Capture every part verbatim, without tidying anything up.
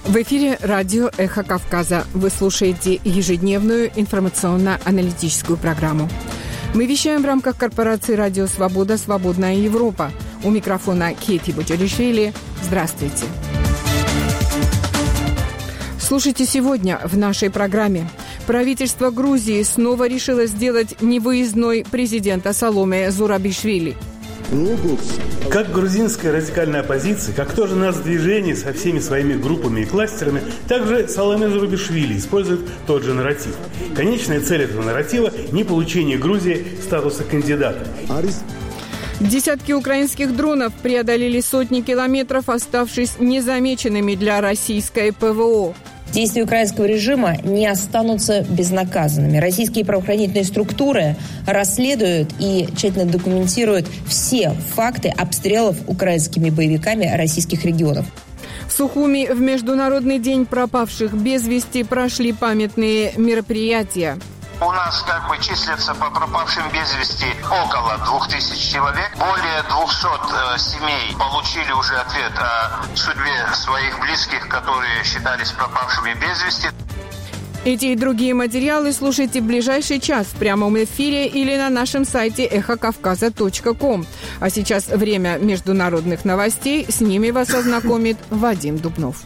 В эфире радио «Эхо Кавказа». Вы слушаете ежедневную информационно-аналитическую программу. Мы вещаем в рамках корпорации «Радио Свобода. Свободная Европа». У микрофона Кейти Буджалишвили. Здравствуйте. Слушайте сегодня в нашей программе. Правительство Грузии снова решило сделать невыездной президента Саломе Зурабишвили. Как грузинская радикальная оппозиция, как тоже нацдвижение со всеми своими группами и кластерами, также Саломе Зурабишвили использует тот же нарратив. Конечная цель этого нарратива – не получение Грузии статуса кандидата. Десятки украинских дронов преодолели сотни километров, оставшись незамеченными для российской ПВО. Действия украинского режима не останутся безнаказанными. Российские правоохранительные структуры расследуют и тщательно документируют все факты обстрелов украинскими боевиками российских регионов. В Сухуми в Международный день пропавших без вести прошли памятные мероприятия. У нас как бы числится по пропавшим без вести около двух тысяч человек. Более двухсот э, семей получили уже ответ о судьбе своих близких, которые считались пропавшими без вести. Эти и другие материалы слушайте в ближайший час в прямом эфире или на нашем сайте эхо кавказа точка ком. А сейчас время международных новостей. С ними вас ознакомит Вадим Дубнов.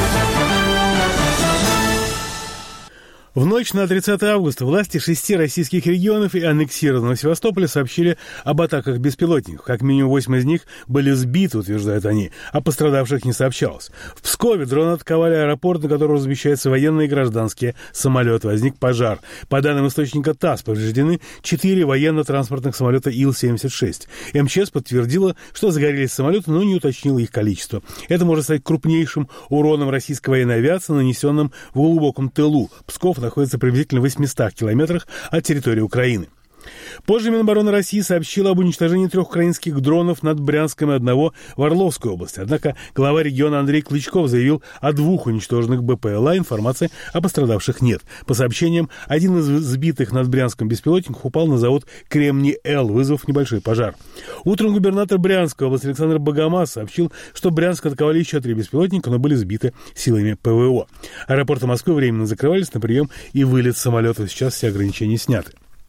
В ночь на тридцатое августа власти шести российских регионов и аннексированного Севастополя сообщили об атаках беспилотников. Как минимум восемь из них были сбиты, утверждают они, а пострадавших не сообщалось. В Пскове дроны атаковали аэропорт, на котором размещаются военные и гражданские самолеты. Возник пожар. По данным источника ТАСС, повреждены четыре военно-транспортных самолета Ил семьдесят шесть. МЧС подтвердила, что загорелись самолеты, но не уточнила их количество. Это может стать крупнейшим уроном российской военной авиации, нанесенным в глубоком тылу. Псков находится приблизительно в восьмистах километрах от территории Украины. Позже Минобороны России сообщила об уничтожении трех украинских дронов над Брянском и одного в Орловской области. Однако глава региона Андрей Клычков заявил о двух уничтоженных БПЛА. Информации о пострадавших нет. По сообщениям, один из сбитых над Брянском беспилотников упал на завод «Кремний-Л», вызвав небольшой пожар. Утром губернатор Брянской области Александр Богомаз сообщил, что Брянск атаковали еще три беспилотника, но были сбиты силами ПВО. Аэропорты Москвы временно закрывались на прием и вылет самолетов. Сейчас все ограничения сняты.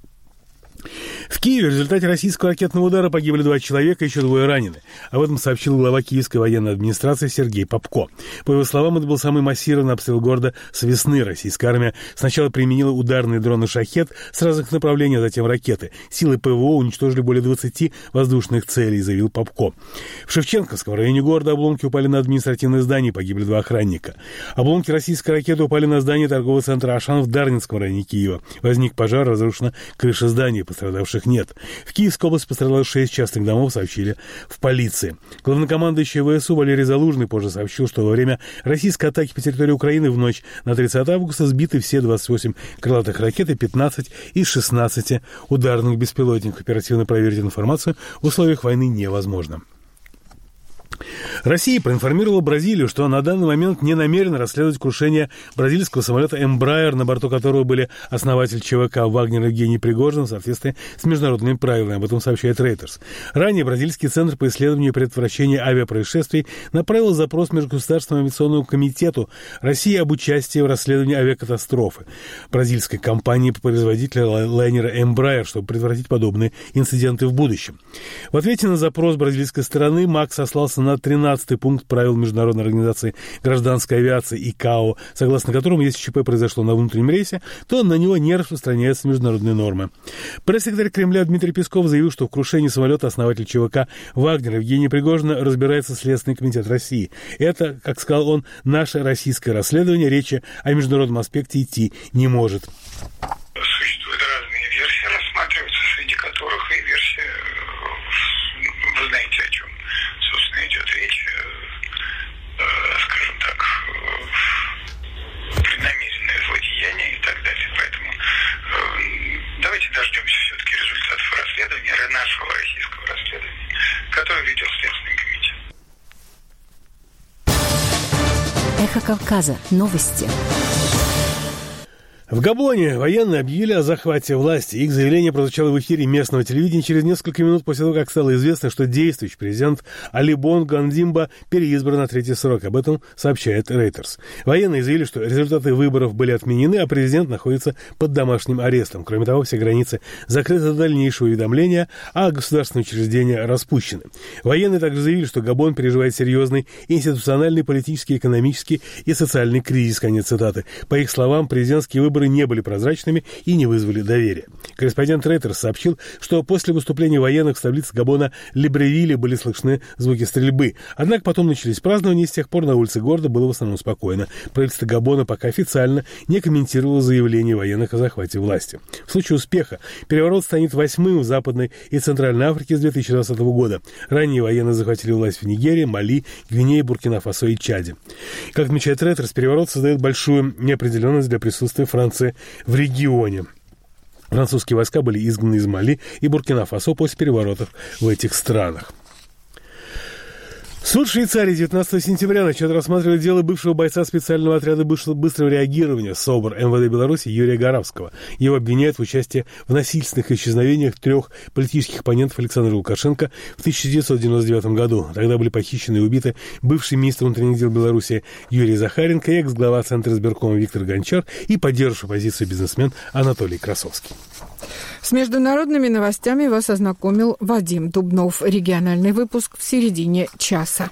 В Киеве в результате российского ракетного удара погибли два человека, еще двое ранены. Об этом сообщил глава Киевской военной администрации Сергей Попко. По его словам, это был самый массированный обстрел города с весны. Российская армия сначала применила ударные дроны «Шахед» с разных направлений, а затем ракеты. Силы ПВО уничтожили более двадцати воздушных целей, заявил Попко. В Шевченковском районе города обломки упали на административное здание, погибли два охранника. Обломки российской ракеты упали на здание торгового центра «Ашан» в Дарницком районе Киева. Возник пожар, разрушена крыша здания, пострадавших нет. В Киевской области пострадало шесть частных домов, сообщили в полиции. Главнокомандующий ВСУ Валерий Залужный позже сообщил, что во время российской атаки по территории Украины в ночь на тридцатое августа сбиты все двадцать восемь крылатых ракет и пятнадцать из шестнадцати ударных беспилотников. Оперативно проверить информацию в условиях войны невозможно. Россия проинформировала Бразилию, что на данный момент не намерена расследовать крушение бразильского самолета «Эмбраер», на борту которого были основатель ЧВК «Вагнер» Евгений Пригожин в соответствии с международными правилами. Об этом сообщает Reuters. Ранее Бразильский центр по исследованию и предотвращению авиапроисшествий направил запрос Межгосударственному авиационному комитету России об участии в расследовании авиакатастрофы бразильской компании-производителя лайнера «Эмбраер», чтобы предотвратить подобные инциденты в будущем. В ответе на запрос бразильской стороны МАК сослался на тринадцатый пункт правил Международной организации гражданской авиации ИКАО, согласно которому, если ЧП произошло на внутреннем рейсе, то на него не распространяются международные нормы. Пресс-секретарь Кремля Дмитрий Песков заявил, что в крушении самолета основатель ЧВК «Вагнер» Евгения Пригожина разбирается Следственный комитет России. Это, как сказал он, наше российское расследование, речи о международном аспекте идти не может. Существуют разные версии, рассматриваются, среди которых и версия, вы знаете, о чем, собственно, идет речь, скажем так, преднамеренное злодеяние и так далее. Поэтому давайте дождемся все-таки результатов расследования, нашего российского расследования, которое ведет Следственный комитет. Эхо Кавказа. Новости. В Габоне военные объявили о захвате власти. Их заявление прозвучало в эфире местного телевидения через несколько минут после того, как стало известно, что действующий президент Али Бонго Ондимба переизбран на третий срок. Об этом сообщает Reuters. Военные заявили, что результаты выборов были отменены, а президент находится под домашним арестом. Кроме того, все границы закрыты до дальнейшего уведомления, а государственные учреждения распущены. Военные также заявили, что Габон переживает серьезный институциональный, политический, экономический и социальный кризис. Конец цитаты. По их словам, президентские выборы Выборы не были прозрачными и не вызвали доверия. Корреспондент Reuters сообщил, что после выступления военных в столице Габона Либревилле были слышны звуки стрельбы. Однако потом начались празднования, и с тех пор на улице города было в основном спокойно. Правительство Габона пока официально не комментировало заявление военных о захвате власти. В случае успеха переворот станет восьмым в Западной и Центральной Африке с две тысячи двадцатого года. Ранее военные захватили власть в Нигерии, Мали, Гвинее, Буркина-Фасо и Чаде. Как отмечает Reuters, переворот создает большую неопределенность для присутствия Франции в регионе. Французские войска были изгнаны из Мали и Буркина-Фасо после переворотов в этих странах. Суд Швейцарии девятнадцатого сентября начнет рассматривать дело бывшего бойца специального отряда быстрого реагирования СОБР МВД Беларуси Юрия Горавского. Его обвиняют в участии в насильственных исчезновениях трех политических оппонентов Александра Лукашенко в тысяча девятьсот девяносто девятом году. Тогда были похищены и убиты бывший министр внутренних дел Беларуси Юрий Захаренко, экс-глава Центра избиркома Виктор Гончар и поддерживавший оппозицию бизнесмен Анатолий Красовский. С международными новостями вас ознакомил Вадим Дубнов. Региональный выпуск в середине часа.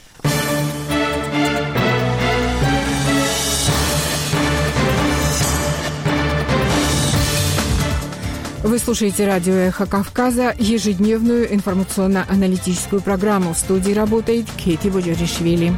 Вы слушаете радио «Эхо Кавказа», ежедневную информационно-аналитическую программу. В студии работает Кейти Боджоришвили.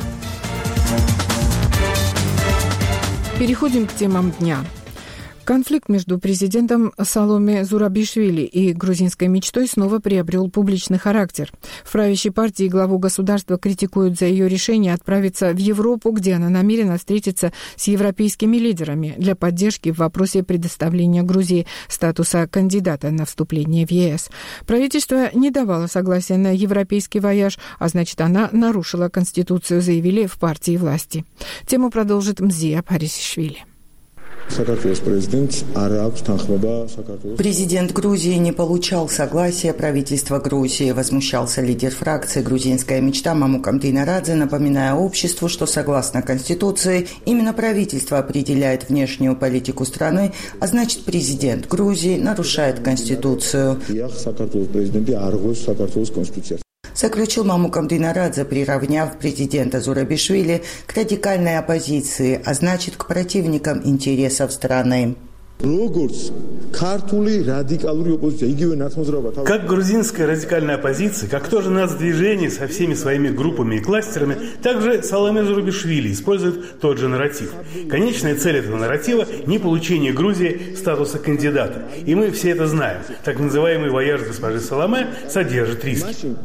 Переходим к темам дня. Конфликт между президентом Саломе Зурабишвили и грузинской мечтой снова приобрел публичный характер. В правящей партии главу государства критикуют за ее решение отправиться в Европу, где она намерена встретиться с европейскими лидерами для поддержки в вопросе предоставления Грузии статуса кандидата на вступление в ЕС. Правительство не давало согласия на европейский вояж, а значит, она нарушила Конституцию, заявили в партии власти. Тему продолжит Мзия Парисишвили. Президент Грузии не получал согласия правительства Грузии. Возмущался лидер фракции «Грузинская мечта» Мамукам Дейнарадзе, напоминая обществу, что согласно Конституции именно правительство определяет внешнюю политику страны, а значит президент Грузии нарушает Конституцию. Заключил Мамукам Дейнарадзе, приравняв президента Зурабишвили к радикальной оппозиции, а значит к противникам интересов страны. Как грузинская радикальная оппозиция, как тоже нацдвижение со всеми своими группами и кластерами, также Саломе Зурабишвили использует тот же нарратив. Конечная цель этого нарратива – не получение Грузии статуса кандидата. И мы все это знаем. Так называемый вояж госпожи Саломе содержит риски.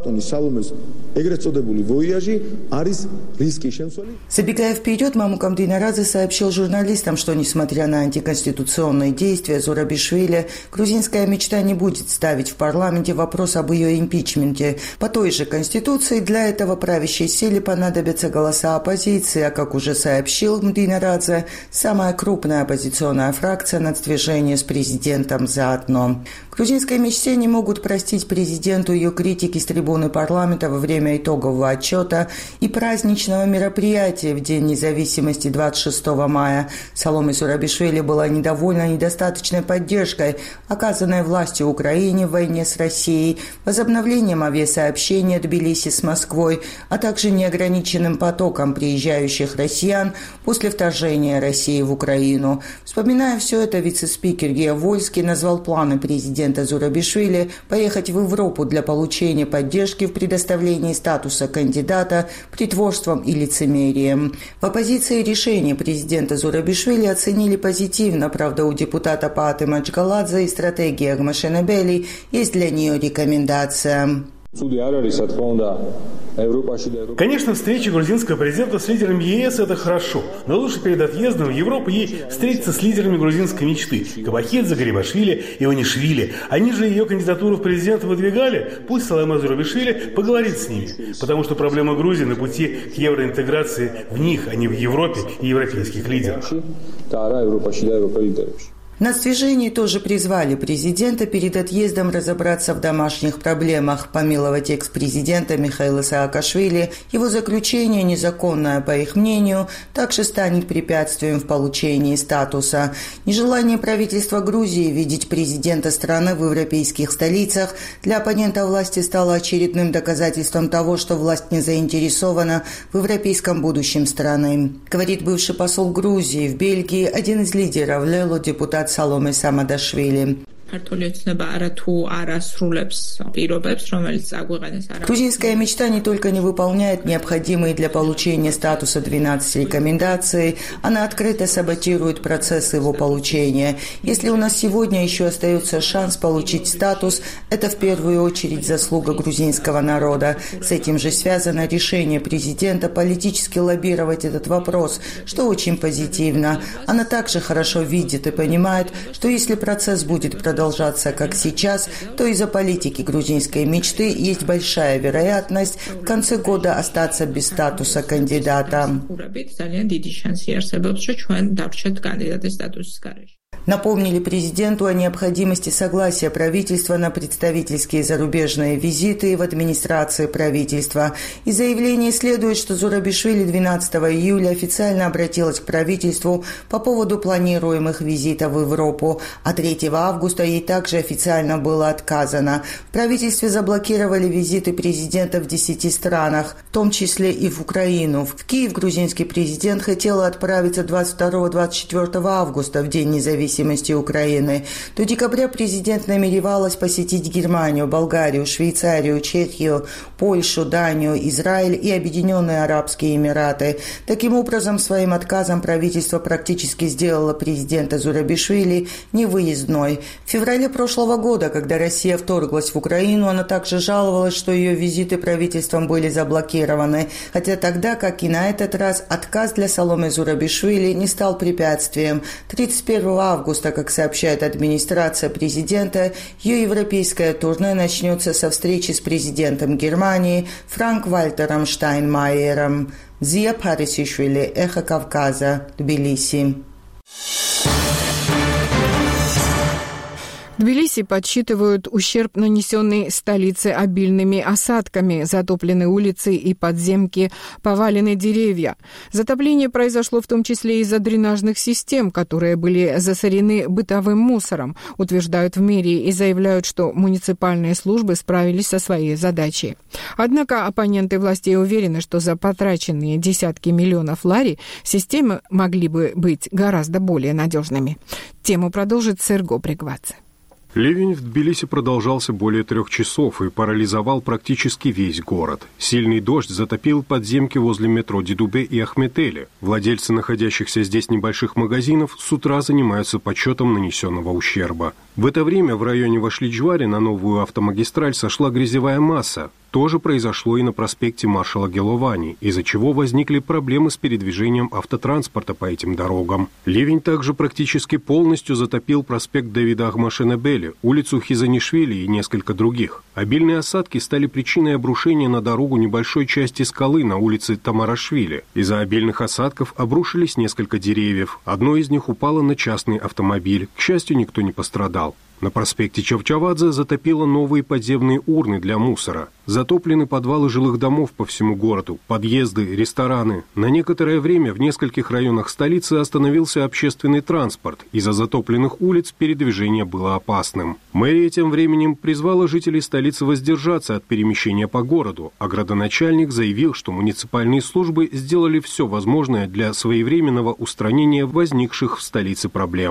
Забегая вперед, Мамукам Дейнарадзе сообщил журналистам, что, несмотря на антиконституционные действия Зурабишвили, грузинская мечта не будет ставить в парламенте вопрос об ее импичменте. По той же Конституции для этого правящей силе понадобятся голоса оппозиции, а, как уже сообщил Дейнарадзе, самая крупная оппозиционная фракция нацдвижения с президентом заодно. Грузинской мечте не могут простить президенту ее критики с трибуны парламента во время итогового отчета и праздничного мероприятия в День независимости двадцать шестого мая. Саломе Зурабишвили была недовольна недостаточной поддержкой, оказанной властью Украине в войне с Россией, возобновлением авиасообщения Тбилиси с Москвой, а также неограниченным потоком приезжающих россиян после вторжения России в Украину. Вспоминая все это, вице-спикер Гео Вольский назвал планы президента Зурабишвили поехать в Европу для получения поддержки в предоставлении статуса кандидата притворством и лицемерием. В оппозиции решение президента Зурабишвили оценили позитивно, правда, у депутата Пааты Маджгаладзе и стратегии Агмашенебели есть для нее рекомендация. Конечно, встреча грузинского президента с лидерами ЕС – это хорошо, но лучше перед отъездом в Европу ей встретиться с лидерами грузинской мечты – Кабахидзе, Гарибашвили, Иванишвили. Они же ее кандидатуру в президенты выдвигали, пусть Саломе Зурабишвили поговорит с ними, потому что проблема Грузии на пути к евроинтеграции в них, а не в Европе и европейских лидерах. На свяжении тоже призвали президента перед отъездом разобраться в домашних проблемах, помиловать экс-президента Михаила Саакашвили. Его заключение, незаконное по их мнению, также станет препятствием в получении статуса. Нежелание правительства Грузии видеть президента страны в европейских столицах для оппонента власти стало очередным доказательством того, что власть не заинтересована в европейском будущем страны. Говорит бывший посол Грузии в Бельгии, один из лидеров Лело, депутат Саломе Самадашвили. Грузинская мечта не только не выполняет необходимые для получения статуса двенадцать рекомендаций, она открыто саботирует процесс его получения. Если у нас сегодня еще остается шанс получить статус, это в первую очередь заслуга грузинского народа. С этим же связано решение президента политически лоббировать этот вопрос, что очень позитивно. Она также хорошо видит и понимает, что если процесс будет продолжаться, продолжаться как сейчас, то из-за политики грузинской мечты есть большая вероятность в конце года остаться без статуса кандидата. Напомнили президенту о необходимости согласия правительства на представительские зарубежные визиты в администрации правительства. Из заявления следует, что Зурабишвили двенадцатого июля официально обратилась к правительству по поводу планируемых визитов в Европу, а третьего августа ей также официально было отказано. В правительстве заблокировали визиты президента в десяти странах, в том числе и в Украину. В Киев грузинский президент хотел отправиться двадцать второго — двадцать четвёртого августа, в День независимости Украины. До декабря президент намеревалась посетить Германию, Болгарию, Швейцарию, Чехию, Польшу, Данию, Израиль и Объединенные Арабские Эмираты. Таким образом, своим отказом правительство практически сделало президента Зурабишвили невыездной. В феврале прошлого года, когда Россия вторглась в Украину, она также жаловалась, что ее визиты правительством были заблокированы, хотя тогда, как и на этот раз, отказ для Саломе Зурабишвили не стал препятствием. тридцать первого августа, как сообщает администрация президента, ее европейское турне начнется со встречи с президентом Германии Франк-Вальтером Штайнмайером. Зия Парисишвили, Эхо Кавказа, Тбилиси. В Тбилиси подсчитывают ущерб, нанесенный столице обильными осадками, затоплены улицы и подземки, повалены деревья. Затопление произошло в том числе из-за дренажных систем, которые были засорены бытовым мусором, утверждают в мэрии и заявляют, что муниципальные службы справились со своей задачей. Однако оппоненты властей уверены, что за потраченные десятки миллионов лари системы могли бы быть гораздо более надежными. Тему продолжит Серго Бригвадзе. Ливень в Тбилиси продолжался более трех часов и парализовал практически весь город. Сильный дождь затопил подземки возле метро Дидубе и Ахметели. Владельцы находящихся здесь небольших магазинов с утра занимаются подсчетом нанесенного ущерба. В это время в районе Вашли-Джвари на новую автомагистраль сошла грязевая масса. То же произошло и на проспекте маршала Геловани, из-за чего возникли проблемы с передвижением автотранспорта по этим дорогам. Ливень также практически полностью затопил проспект Давида Ахмашенебели, улицу Хизанишвили и несколько других. Обильные осадки стали причиной обрушения на дорогу небольшой части скалы на улице Тамарашвили. Из-за обильных осадков обрушились несколько деревьев. Одно из них упало на частный автомобиль. К счастью, никто не пострадал. На проспекте Чавчавадзе затопило новые подземные урны для мусора. Затоплены подвалы жилых домов по всему городу, подъезды, рестораны. На некоторое время в нескольких районах столицы остановился общественный транспорт. Из-за затопленных улиц передвижение было опасным. Мэрия тем временем призвала жителей столицы воздержаться от перемещения по городу, а градоначальник заявил, что муниципальные службы сделали все возможное для своевременного устранения возникших в столице проблем.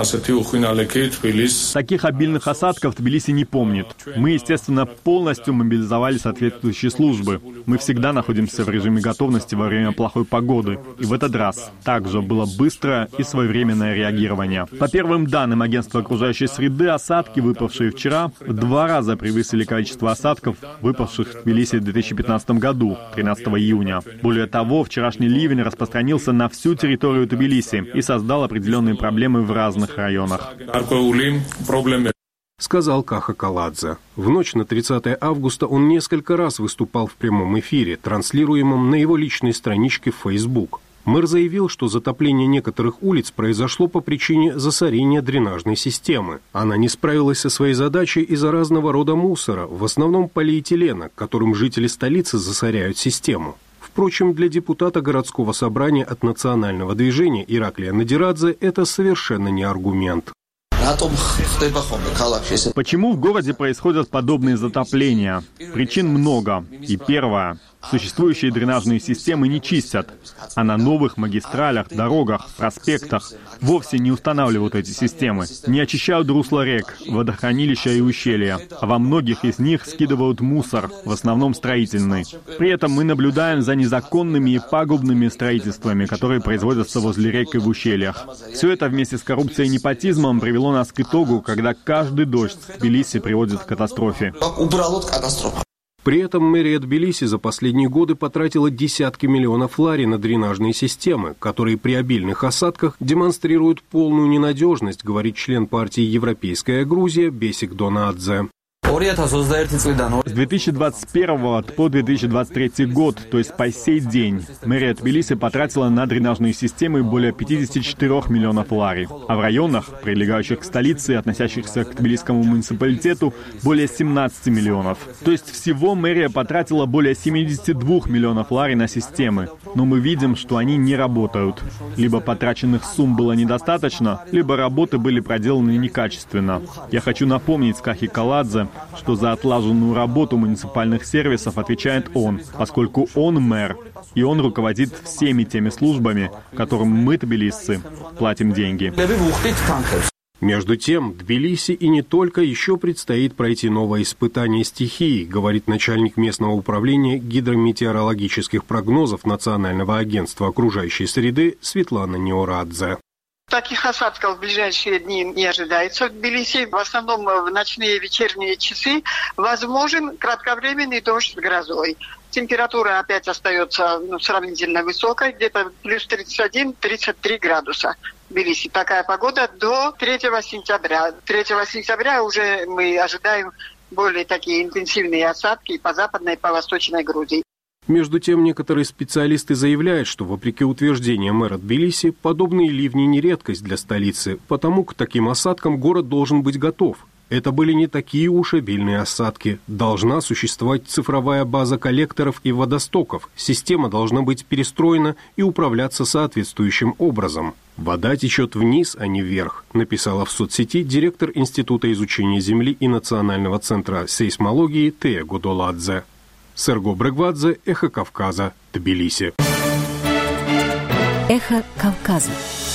Таких обильных осадков Тбилиси не помнит. Мы, естественно, полностью мобилизовали соответствующие службы. Мы всегда находимся в режиме готовности во время плохой погоды. И в этот раз также было быстрое и своевременное реагирование. По первым данным Агентства окружающей среды, осадки, выпавшие вчера, в два раза превысили количество осадков, выпавших в Тбилиси в две тысячи пятнадцатом году, тринадцатого июня. Более того, вчерашний ливень распространился на всю территорию Тбилиси и создал определенные проблемы в разных районах. Сказал Каха Каладзе. В ночь на тридцатое августа он несколько раз выступал в прямом эфире, транслируемом на его личной страничке в Facebook. Мэр заявил, что затопление некоторых улиц произошло по причине засорения дренажной системы. Она не справилась со своей задачей из-за разного рода мусора, в основном полиэтилена, которым жители столицы засоряют систему. Впрочем, для депутата городского собрания от национального движения Ираклия Надирадзе это совершенно не аргумент. Почему в городе происходят подобные затопления? Причин много. И первое. Существующие дренажные системы не чистят, а на новых магистралях, дорогах, проспектах вовсе не устанавливают эти системы, не очищают русла рек, водохранилища и ущелья, а во многих из них скидывают мусор, в основном строительный. При этом мы наблюдаем за незаконными и пагубными строительствами, которые производятся возле рек и в ущельях. Все это вместе с коррупцией и непотизмом привело нас к итогу, когда каждый дождь в Тбилиси приводит к катастрофе. При этом мэрия Тбилиси за последние годы потратила десятки миллионов лари на дренажные системы, которые при обильных осадках демонстрируют полную ненадежность, говорит член партии «Европейская Грузия» Бесик Донадзе. С две тысячи двадцать первого по две тысячи двадцать третий год, то есть по сей день, мэрия Тбилиси потратила на дренажные системы более пятидесяти четырёх миллионов лари, а в районах, прилегающих к столице и относящихся к Тбилисскому муниципалитету, более семнадцати миллионов. То есть всего мэрия потратила более семидесяти двух миллионов лари на системы, но мы видим, что они не работают. Либо потраченных сумм было недостаточно, либо работы были проделаны некачественно. Я хочу напомнить Кахи Каладзе, что за отлаженную работу муниципальных сервисов отвечает он, поскольку он мэр, и он руководит всеми теми службами, которым мы, тбилисцы, платим деньги. Между тем, Тбилиси и не только еще предстоит пройти новое испытание стихии, говорит начальник местного управления гидрометеорологических прогнозов Национального агентства окружающей среды Светлана Неорадзе. Таких осадков в ближайшие дни не ожидается в Тбилиси. В основном в ночные и вечерние часы возможен кратковременный дождь с грозой. Температура опять остается ну, сравнительно высокой, где-то плюс тридцать один - тридцать три градуса. В Тбилиси такая погода до третьего сентября. третьего сентября уже мы ожидаем более такие интенсивные осадки по западной и по восточной Грузии. Между тем, некоторые специалисты заявляют, что, вопреки утверждениям мэра Тбилиси, подобные ливни не редкость для столицы, потому к таким осадкам город должен быть готов. Это были не такие уж обильные осадки. Должна существовать цифровая база коллекторов и водостоков. Система должна быть перестроена и управляться соответствующим образом. «Вода течет вниз, а не вверх», написала в соцсети директор Института изучения Земли и Национального центра сейсмологии Тея Годоладзе. Серго Брегвадзе, Эхо Кавказа, Тбилиси. Эхо Кавказа.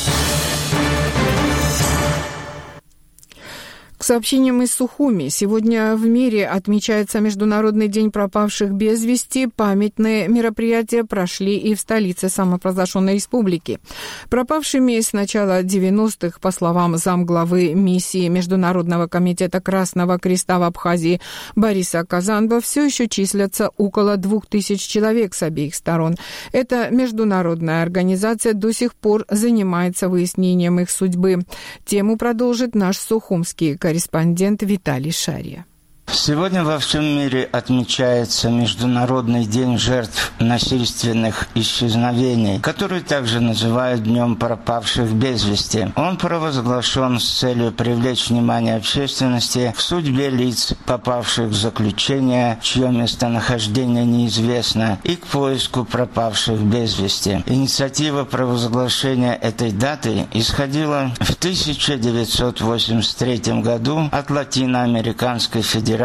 К сообщениям из Сухуми. Сегодня в мире отмечается Международный день пропавших без вести. Памятные мероприятия прошли и в столице самопровозглашенной республики. Пропавшими с начала девяностых, по словам замглавы миссии Международного комитета Красного Креста в Абхазии Бориса Казанба, все еще числятся около двух тысяч человек с обеих сторон. Эта международная организация до сих пор занимается выяснением их судьбы. Тему продолжит наш сухумский корреспондент Виталий Шария. Сегодня во всем мире отмечается Международный день жертв насильственных исчезновений, который также называют Днем пропавших без вести. Он провозглашен с целью привлечь внимание общественности к судьбе лиц, попавших в заключение, чье местонахождение неизвестно, и к поиску пропавших без вести. Инициатива провозглашения этой даты исходила в тысяча девятьсот восемьдесят третьем году от Латиноамериканской федерации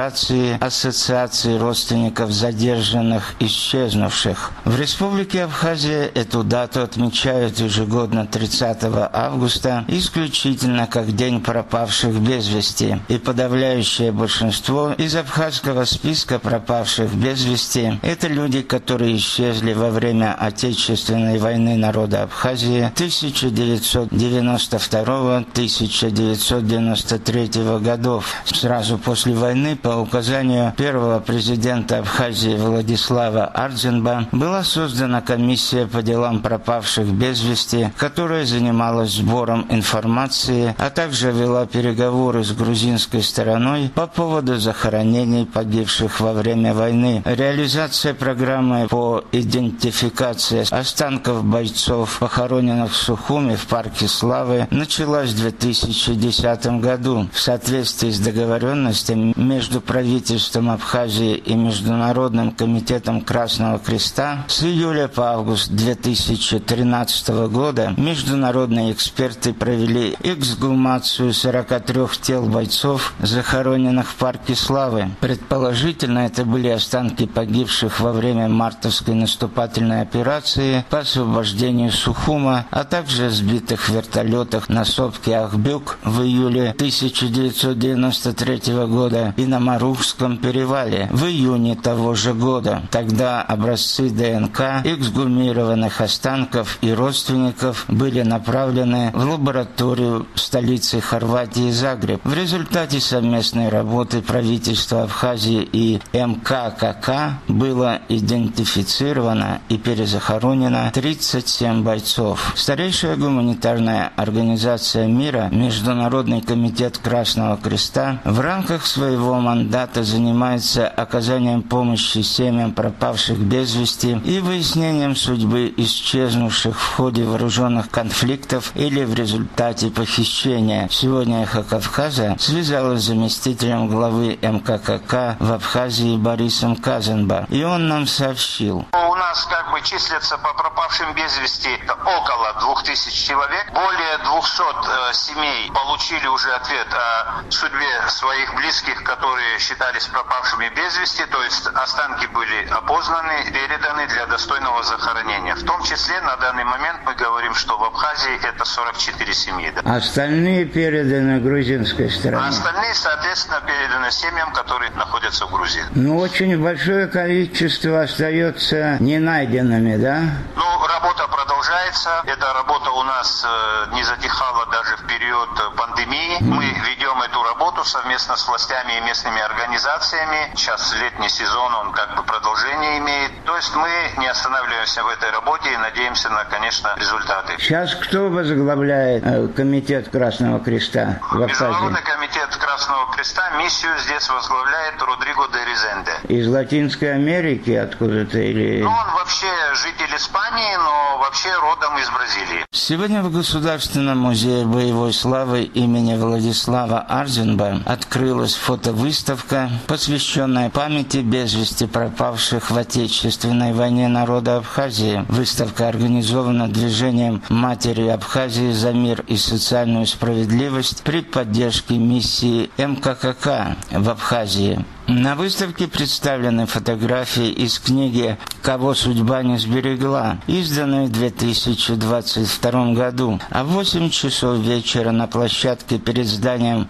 Федерации Ассоциации родственников задержанных исчезнувших. В Республике Абхазия эту дату отмечают ежегодно тридцатого августа исключительно как День пропавших без вести. И подавляющее большинство из абхазского списка пропавших без вести – это люди, которые исчезли во время Отечественной войны народа Абхазии тысяча девятьсот девяносто второго — тысяча девятьсот девяносто третьего годов. Сразу после войны по указанию первого президента Абхазии Владислава Ардзинба была создана комиссия по делам пропавших без вести, которая занималась сбором информации, а также вела переговоры с грузинской стороной по поводу захоронений погибших во время войны. Реализация программы по идентификации останков бойцов, похороненных в Сухуми в парке Славы, началась в две тысячи десятом году. В соответствии с договоренностями между правительством Абхазии и Международным комитетом Красного Креста с июля по август две тысячи тринадцатого года международные эксперты провели эксгумацию сорока трёх тел бойцов, захороненных в парке Славы. Предположительно, это были останки погибших во время мартовской наступательной операции по освобождению Сухума, а также сбитых в вертолетах на сопке Ахбюк в июле тысяча девятьсот девяносто третьего года и на Марухском перевале в июне того же года. Тогда образцы ДНК эксгумированных останков и родственников были направлены в лабораторию столицы Хорватии Загреб. В результате совместной работы правительства Абхазии и эм ка ка ка было идентифицировано и перезахоронено тридцать семь бойцов. Старейшая гуманитарная организация мира, Международный комитет Красного Креста, в рамках своего мандата занимается оказанием помощи семьям пропавших без вести и выяснением судьбы исчезнувших в ходе вооруженных конфликтов или в результате похищения. Сегодня «Эхо Кавказа» связалась с заместителем главы эм ка ка ка в Абхазии Борисом Казанба, и он нам сообщил. У нас как бы числится по пропавшим без вести около двух тысяч человек. Более двухсот э, семей получили уже ответ о судьбе своих близких, которые считались пропавшими без вести, то есть останки были опознаны, переданы для достойного захоронения. В том числе на данный момент мы говорим, что в Абхазии это сорок четыре семьи. Да. Остальные переданы грузинской стороне? А остальные, соответственно, переданы семьям, которые находятся в Грузии. Ну, очень большое количество остается не найденными, да? Ну, работа продолжается. Эта работа у нас э, не затихала даже в период пандемии. Mm. Мы ведем эту работу совместно с властями и местными организациями. Сейчас летний сезон, он как бы продолжение имеет. То есть мы не останавливаемся в этой работе и надеемся на, конечно, результаты. Сейчас кто возглавляет э, комитет Красного Креста в Абхазии? Международный комитет Красного Креста миссию здесь возглавляет Родриго де Резенде. Из Латинской Америки откуда-то или... Ну, он вообще житель Испании, но вообще родом из Бразилии. Сегодня в Государственном музее боевой славы имени Владислава Ардзинба открылась фотовыставка, посвященная памяти без вести пропавших в Отечественной войне народа Абхазии. Выставка организована движением «Матери Абхазии за мир и социальную справедливость» при поддержке миссии эм ка ка ка в Абхазии. На выставке представлены фотографии из книги «Кого судьба не сберегла», изданной в две тысячи двадцать втором году. А в восемь часов вечера на площадке перед зданием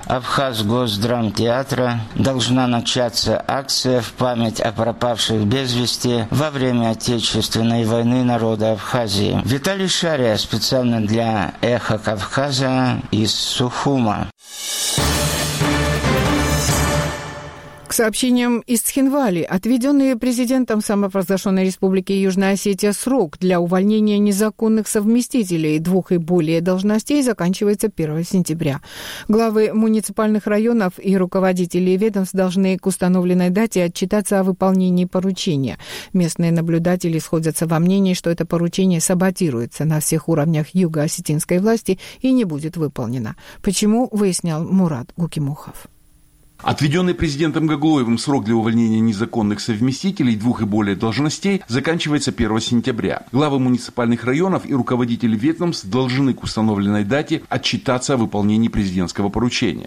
Абхазгосдрамтеатра должна начаться акция в память о пропавших без вести во время Отечественной войны народа Абхазии. Виталий Шария специально для «Эхо Кавказа» из Сухума. К сообщениям из Цхинвали. Отведенный президентом самопровозглашенной республики Южная Осетия срок для увольнения незаконных совместителей двух и более должностей заканчивается первого сентября. Главы муниципальных районов и руководители ведомств должны к установленной дате отчитаться о выполнении поручения. Местные наблюдатели сходятся во мнении, что это поручение саботируется на всех уровнях юго-осетинской власти и не будет выполнено. Почему, выяснял Мурат Гукимухов. Отведенный президентом Гаглоевым срок для увольнения незаконных совместителей двух и более должностей заканчивается первого сентября. Главы муниципальных районов и руководители ведомств должны к установленной дате отчитаться о выполнении президентского поручения.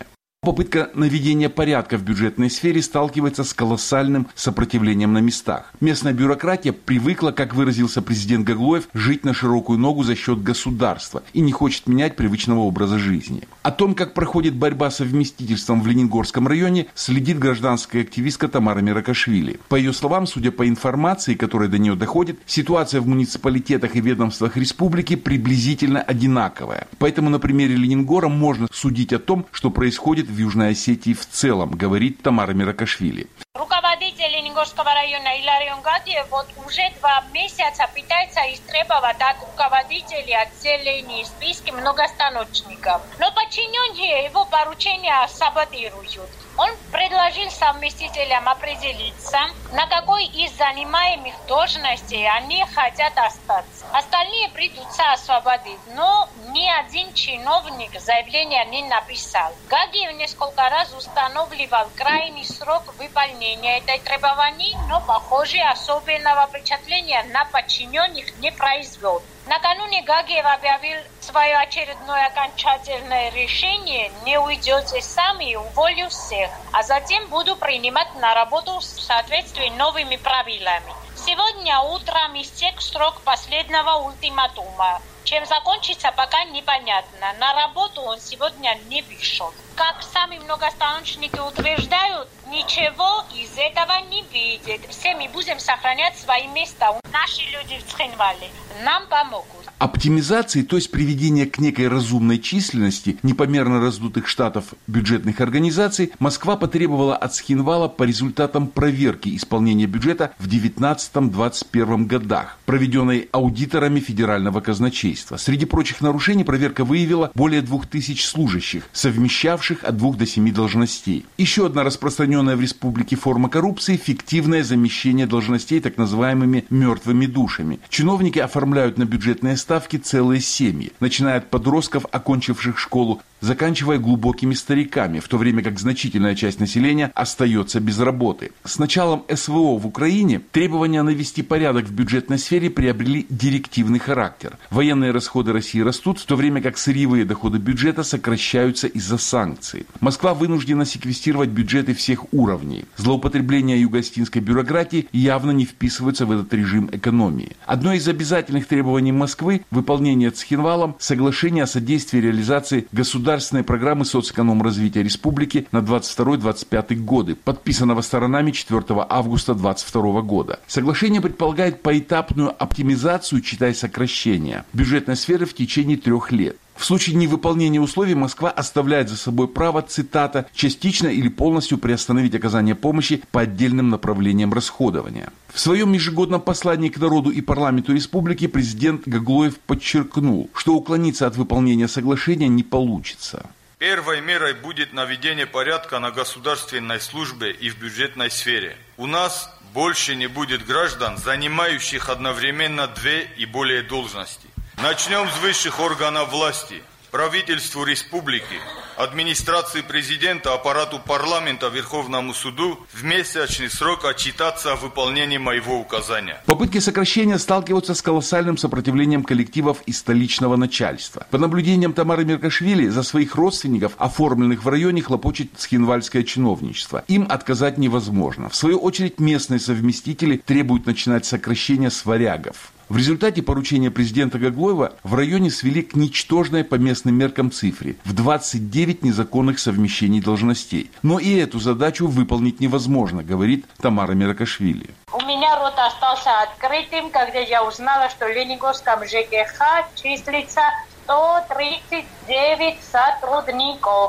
Попытка наведения порядка в бюджетной сфере сталкивается с колоссальным сопротивлением на местах. Местная бюрократия привыкла, как выразился президент Гаглоев, жить на широкую ногу за счет государства и не хочет менять привычного образа жизни. О том, как проходит борьба с совместительством в Лениногорском районе, следит гражданская активистка Тамара Миракашвили. По ее словам, судя по информации, которая до нее доходит, ситуация в муниципалитетах и ведомствах республики приблизительно одинаковая. Поэтому на примере Лениногора можно судить о том, что происходит в Южной Осетии в целом, говорит Тамара Миракашвили. Руководитель Лениногорского района Иларион Гадиев вот уже два месяца пытается истребовать от руководителей отделений списки многостаночников. Но подчиненные его поручения саботируют. Он предложил совместителям определиться, на какой из занимаемых должностей они хотят остаться. Остальные придутся освободить, но ни один чиновник заявления не написал. Гагиев несколько раз устанавливал крайний срок выполнения этой требований, но, похоже, особенного впечатления на подчиненных не произвел. Накануне Гагиев объявил свое очередное окончательное решение: не уйдете сами, уволю всех, а затем буду принимать на работу в соответствии с новыми правилами. Сегодня утром истек срок последнего ультиматума. Чем закончится, пока непонятно. На работу он сегодня не вышел. Как сами многостаночники утверждают, ничего из этого не видят. Все мы будем сохранять свои места. Наши люди в Цхинвале нам помогут. Оптимизации, то есть приведение к некой разумной численности непомерно раздутых штатов бюджетных организаций, Москва потребовала от Цхинвала по результатам проверки исполнения бюджета в девятнадцатом-двадцать первом годах, проведенной аудиторами федерального казначейства. Среди прочих нарушений проверка выявила более двух тысяч служащих, совмещавших от двух до семи должностей. Еще одна распространенная в республике форма коррупции – фиктивное замещение должностей так называемыми мертвыми душами. Чиновники оформляют на бюджетные ставки целые семьи, начиная от подростков, окончивших школу, заканчивая глубокими стариками, в то время как значительная часть населения остается без работы. С началом СВО в Украине требования навести порядок в бюджетной сфере приобрели директивный характер. Военные расходы России растут, в то время как сырьевые доходы бюджета сокращаются из-за санкций. Москва вынуждена секвестировать бюджеты всех уровней. Злоупотребления юго-остинской бюрократии явно не вписываются в этот режим экономии. Одно из обязательных требований Москвы – выполнение Цхинвалом соглашения о содействии реализации государственной Государственной программы соцэконом-развития республики на двадцать второй — двадцать пятый годы, подписанного сторонами четвёртого августа двадцать второго года. Соглашение предполагает поэтапную оптимизацию, читай сокращения, бюджетной сферы в течение трех лет. В случае невыполнения условий Москва оставляет за собой право, цитата, частично или полностью приостановить оказание помощи по отдельным направлениям расходования. В своем ежегодном послании к народу и парламенту республики президент Гаглоев подчеркнул, что уклониться от выполнения соглашения не получится. Первой мерой будет наведение порядка на государственной службе и в бюджетной сфере. У нас больше не будет граждан, занимающих одновременно две и более должности. Начнем с высших органов власти, правительству республики, администрации президента, аппарату парламента, Верховному суду в месячный срок отчитаться о выполнении моего указания. Попытки сокращения сталкиваются с колоссальным сопротивлением коллективов и столичного начальства. По наблюдениям Тамары Миракашвили, за своих родственников, оформленных в районе, хлопочет цхинвальское чиновничество. Им отказать невозможно. В свою очередь местные совместители требуют начинать сокращение с варягов. В результате поручения президента Гаглоева в районе свели к ничтожной по местным меркам цифре в двадцать девять незаконных совмещений должностей. Но и эту задачу выполнить невозможно, говорит Тамара Миракашвили. У меня рот остался открытым, когда я узнала, что в Лениногорском ЖКХ числится сто тридцать девять сотрудников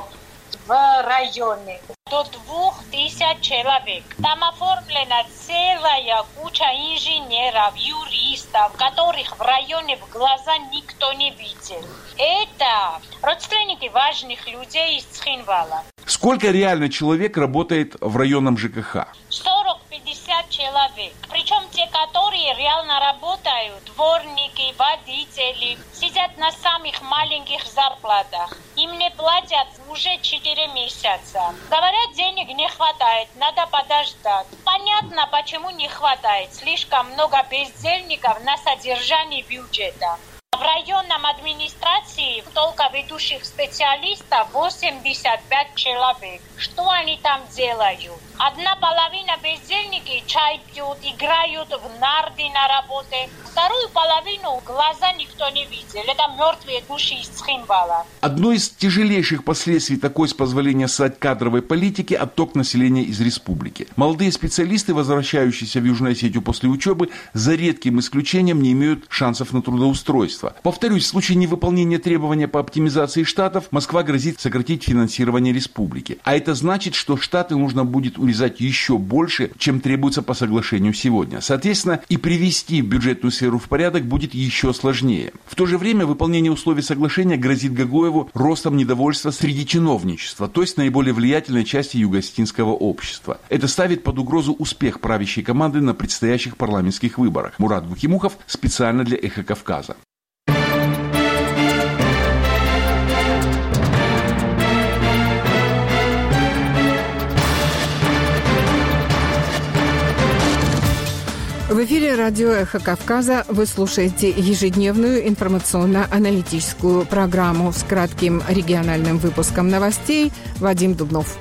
в районе. До двух тысяч человек. Там оформлена целая куча инженеров, юристов, которых в районе в глаза никто не видел. Это родственники важных людей из Цхинвала. Сколько реально человек работает в районном ЖКХ? сорок-пятьдесят человек. Причем те, которые реально работают, дворники, водители, сидят на самых маленьких зарплатах. Им не платят уже четыре месяца. Говорят, денег не хватает, надо подождать. Понятно, почему не хватает. Слишком много бездельников на содержании бюджета. В районном администрации только ведущих специалистов восемьдесят пять человек. Что они там делают? Одна половина бездельники чай пьют, играют в нарды на работе. Вторую половину глаза никто не видел. Это мертвые души из Цхинвала. Одно из тяжелейших последствий такой, с позволения сказать, кадровой политики – отток населения из республики. Молодые специалисты, возвращающиеся в Южную Осетию после учебы, за редким исключением не имеют шансов на трудоустройство. Повторюсь, в случае невыполнения требования по оптимизации штатов Москва грозит сократить финансирование республики. А это значит, что штаты нужно будет урезать еще больше, чем требуется по соглашению сегодня. Соответственно, и привести бюджетную сферу в порядок будет еще сложнее. В то же время выполнение условий соглашения грозит Гагоеву ростом недовольства среди чиновничества, то есть наиболее влиятельной части юго-осетинского общества. Это ставит под угрозу успех правящей команды на предстоящих парламентских выборах. Мурат Бухимухов специально для «Эхо Кавказа». В эфире радио «Эхо Кавказа» вы слушаете ежедневную информационно-аналитическую программу с кратким региональным выпуском новостей. Вадим Дубнов.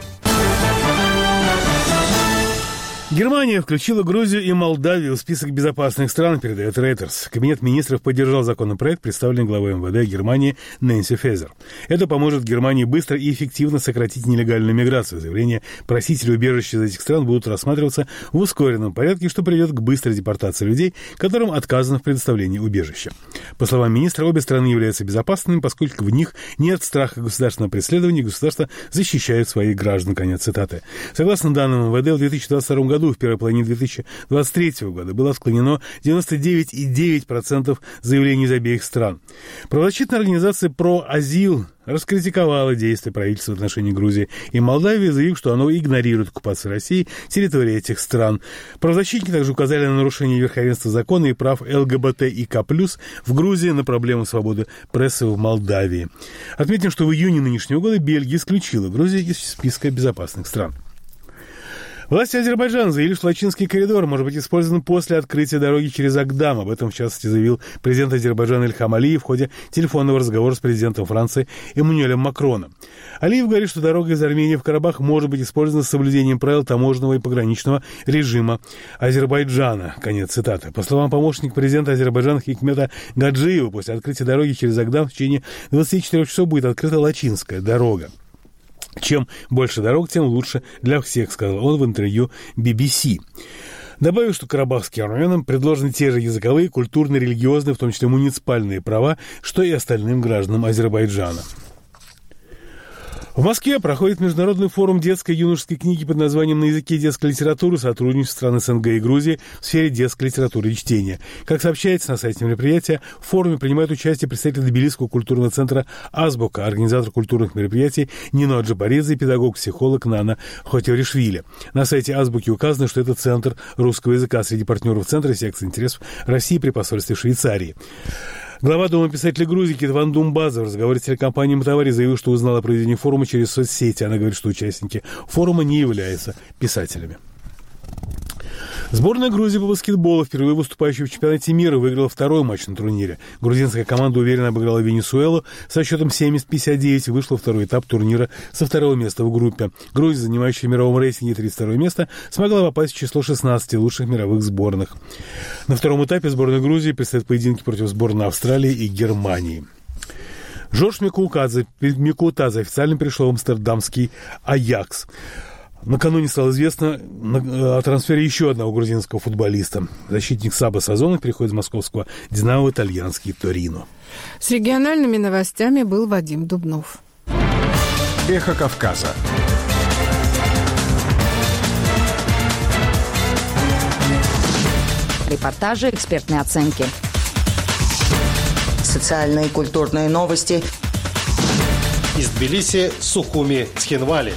Германия включила Грузию и Молдавию в список безопасных стран, передает Reuters. Кабинет министров поддержал законопроект, представленный главой эм вэ дэ Германии Нэнси Фезер. Это поможет Германии быстро и эффективно сократить нелегальную миграцию. Заявления просителей убежища из этих стран будут рассматриваться в ускоренном порядке, что приведет к быстрой депортации людей, которым отказано в предоставлении убежища. По словам министра, обе страны являются безопасными, поскольку в них нет страха государственного преследования, и государство защищает своих граждан. Конец цитаты. Согласно данным эм вэ дэ, в две тысячи двадцать втором году, в первой половине две тысячи двадцать третьего года, было отклонено девяносто девять целых девять десятых процента заявлений из обеих стран. Правозащитная организация «Про-Азил» раскритиковала действия правительства в отношении Грузии и Молдавии, заявив, что оно игнорирует оккупацию России территории этих стран. Правозащитники также указали на нарушение верховенства закона и прав эл гэ бэ тэ и ка плюс в Грузии, на проблему свободы прессы в Молдавии. Отметим, что в июне нынешнего года Бельгия исключила Грузию из списка безопасных стран. Власти Азербайджана заявили, что Лачинский коридор может быть использован после открытия дороги через Агдам. Об этом, в частности, заявил президент Азербайджана Ильхам Алиев в ходе телефонного разговора с президентом Франции Эммануэлем Макроном. Алиев говорит, что дорога из Армении в Карабах может быть использована с соблюдением правил таможенного и пограничного режима Азербайджана. Конец цитаты. По словам помощника президента Азербайджана Хикмета Гаджиева, после открытия дороги через Агдам в течение двадцати четырёх часов будет открыта Лачинская дорога. Чем больше дорог, тем лучше для всех, сказал он в интервью би би си. Добавив, что карабахским армянам предложены те же языковые, культурные, религиозные, в том числе муниципальные права, что и остальным гражданам Азербайджана. В Москве проходит международный форум детской и юношеской книги под названием «На языке детской литературы. Сотрудничество стран эс эн гэ и Грузии в сфере детской литературы и чтения». Как сообщается на сайте мероприятия, в форуме принимают участие представители Тбилисского культурного центра «Азбука», организатор культурных мероприятий Нино Аджапаридзе и педагог-психолог Нана Хотевришвили. На сайте «Азбуки» указано, что это центр русского языка. Среди партнеров центра секция интересов России при посольстве Швейцарии. Глава Дома писателей Грузии Кетван Думбаза в разговоре с телекомпанией «Мтавари» заявил, что узнал о проведении форума через соцсети. Она говорит, что участники форума не являются писателями. Сборная Грузии по баскетболу, впервые выступающая в чемпионате мира, выиграла второй матч на турнире. Грузинская команда уверенно обыграла Венесуэлу со счетом семьдесят пятьдесят девять и вышла в второй этап турнира со второго места в группе. Грузия, занимающая в мировом рейтинге тридцать второе место, смогла попасть в число шестнадцати лучших мировых сборных. На втором этапе сборной Грузии предстоят поединки против сборной Австралии и Германии. Жорж Микутадзе, Микутадзе официально пришел в амстердамский «Аякс». Накануне стало известно о трансфере еще одного грузинского футболиста. Защитник Саба Сазонов переходит из московского «Динамо» в итальянский «Торино». С региональными новостями был Вадим Дубнов. Эхо Кавказа. Репортажи, экспертные оценки. Социальные и культурные новости. Из Тбилиси, Сухуми, Цхинвали.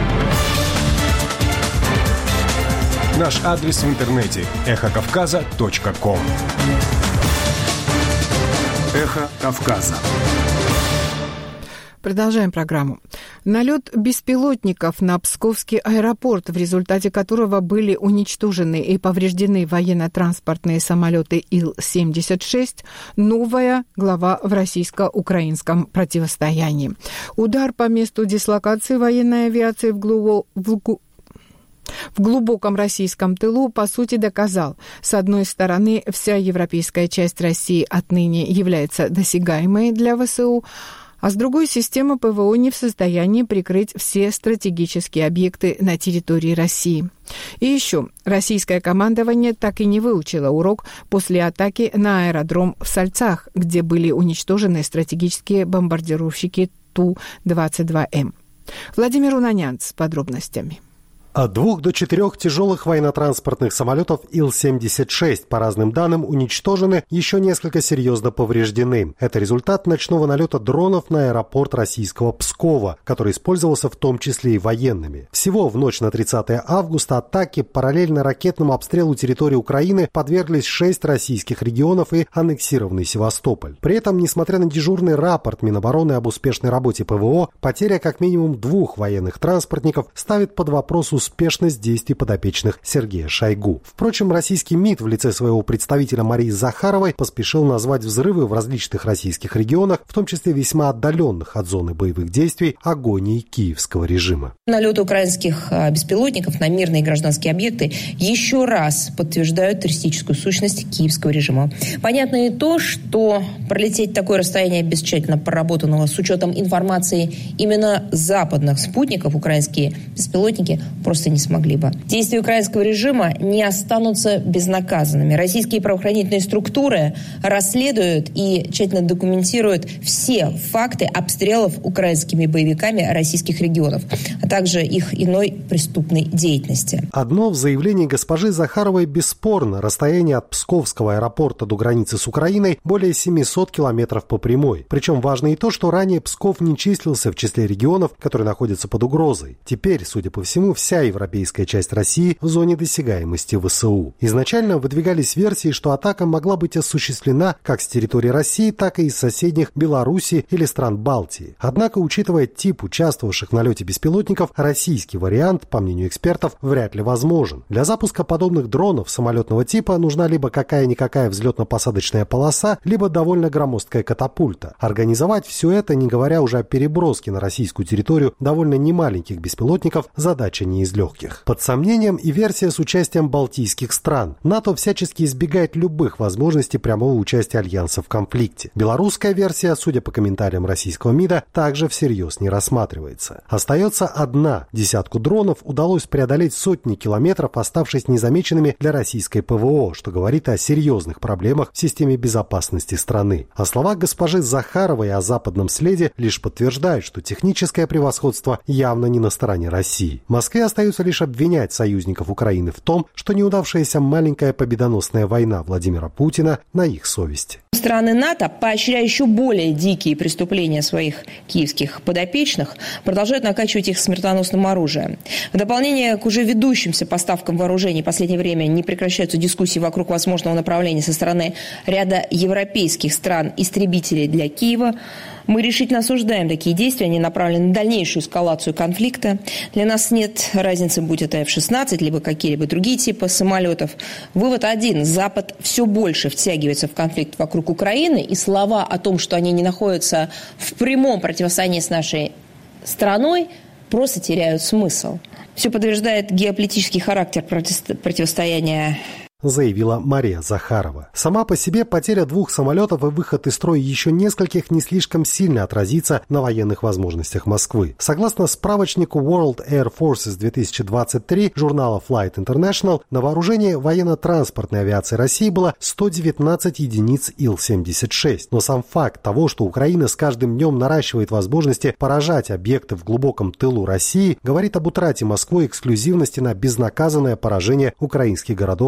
Наш адрес в интернете – эхо кавказа точка ком. Эхо Кавказа. Продолжаем программу. Налет беспилотников на Псковский аэропорт, в результате которого были уничтожены и повреждены военно-транспортные самолеты Ил семьдесят шесть, новая глава в российско-украинском противостоянии. Удар по месту дислокации военной авиации в глубоком в В глубоком российском тылу, по сути, доказал, с одной стороны, вся европейская часть России отныне является досягаемой для ВСУ, а с другой, система ПВО не в состоянии прикрыть все стратегические объекты на территории России. И еще, российское командование так и не выучило урок после атаки на аэродром в Сальцах, где были уничтожены стратегические бомбардировщики Ту двадцать два эм. Владимир Унанян с подробностями. От двух до четырех тяжелых военно-транспортных самолетов Ил семьдесят шесть, по разным данным, уничтожены, еще несколько серьезно повреждены. Это результат ночного налета дронов на аэропорт российского Пскова, который использовался в том числе и военными. Всего в ночь на тридцатое августа атаке параллельно ракетному обстрелу территории Украины подверглись шесть российских регионов и аннексированный Севастополь. При этом, несмотря на дежурный рапорт Минобороны об успешной работе ПВО, потеря как минимум двух военных транспортников ставит под вопрос успешность действий подопечных Сергея Шойгу. Впрочем, российский МИД в лице своего представителя Марии Захаровой поспешил назвать взрывы в различных российских регионах, в том числе весьма отдаленных от зоны боевых действий, агонией киевского режима. Налеты украинских беспилотников на мирные и гражданские объекты еще раз подтверждают террористическую сущность киевского режима. Понятно и то, что пролететь такое расстояние без тщательно проработанного с учетом информации именно западных спутников украинские беспилотники просто не смогли бы. Действия украинского режима не останутся безнаказанными. Российские правоохранительные структуры расследуют и тщательно документируют все факты обстрелов украинскими боевиками российских регионов, а также их иной преступной деятельности. Одно в заявлении госпожи Захаровой бесспорно. Расстояние от Псковского аэропорта до границы с Украиной более семьсот километров по прямой. Причем важно и то, что ранее Псков не числился в числе регионов, которые находятся под угрозой. Теперь, судя по всему, вся европейская часть России в зоне досягаемости ВСУ. Изначально выдвигались версии, что атака могла быть осуществлена как с территории России, так и из соседних Беларуси или стран Балтии. Однако, учитывая тип участвовавших в налете беспилотников, российский вариант, по мнению экспертов, вряд ли возможен. Для запуска подобных дронов самолетного типа нужна либо какая-никакая взлетно-посадочная полоса, либо довольно громоздкая катапульта. Организовать все это, не говоря уже о переброске на российскую территорию довольно немаленьких беспилотников, задача не из легких. Под сомнением и версия с участием балтийских стран. НАТО всячески избегает любых возможностей прямого участия Альянса в конфликте. Белорусская версия, судя по комментариям российского МИДа, также всерьез не рассматривается. Остается одна. Десятку дронов удалось преодолеть сотни километров, оставшись незамеченными для российской ПВО, что говорит о серьезных проблемах в системе безопасности страны. А слова госпожи Захаровой о западном следе лишь подтверждают, что техническое превосходство явно не на стороне России. Москве остается лишь обвинять союзников Украины в том, что неудавшаяся маленькая победоносная война Владимира Путина на их совести. Страны НАТО, поощряя еще более дикие преступления своих киевских подопечных, продолжают накачивать их смертоносным оружием. В дополнение к уже ведущимся поставкам вооружений в последнее время не прекращаются дискуссии вокруг возможного направления со стороны ряда европейских стран истребителей для Киева. Мы решительно осуждаем такие действия, они направлены на дальнейшую эскалацию конфликта. Для нас нет разницы, будь это эф шестнадцать, либо какие-либо другие типы самолетов. Вывод один. Запад все больше втягивается в конфликт вокруг Украины, и слова о том, что они не находятся в прямом противостоянии с нашей страной, просто теряют смысл. Все подтверждает геополитический характер противостояния, заявила Мария Захарова. Сама по себе потеря двух самолетов и выход из строя еще нескольких не слишком сильно отразится на военных возможностях Москвы. Согласно справочнику World Air Forces две тысячи двадцать три журнала Flight International, на вооружении военно-транспортной авиации России было сто девятнадцать единиц Ил семьдесят шесть. Но сам факт того, что Украина с каждым днем наращивает возможности поражать объекты в глубоком тылу России, говорит об утрате Москвой эксклюзивности на безнаказанное поражение украинских городов и инфраструктуры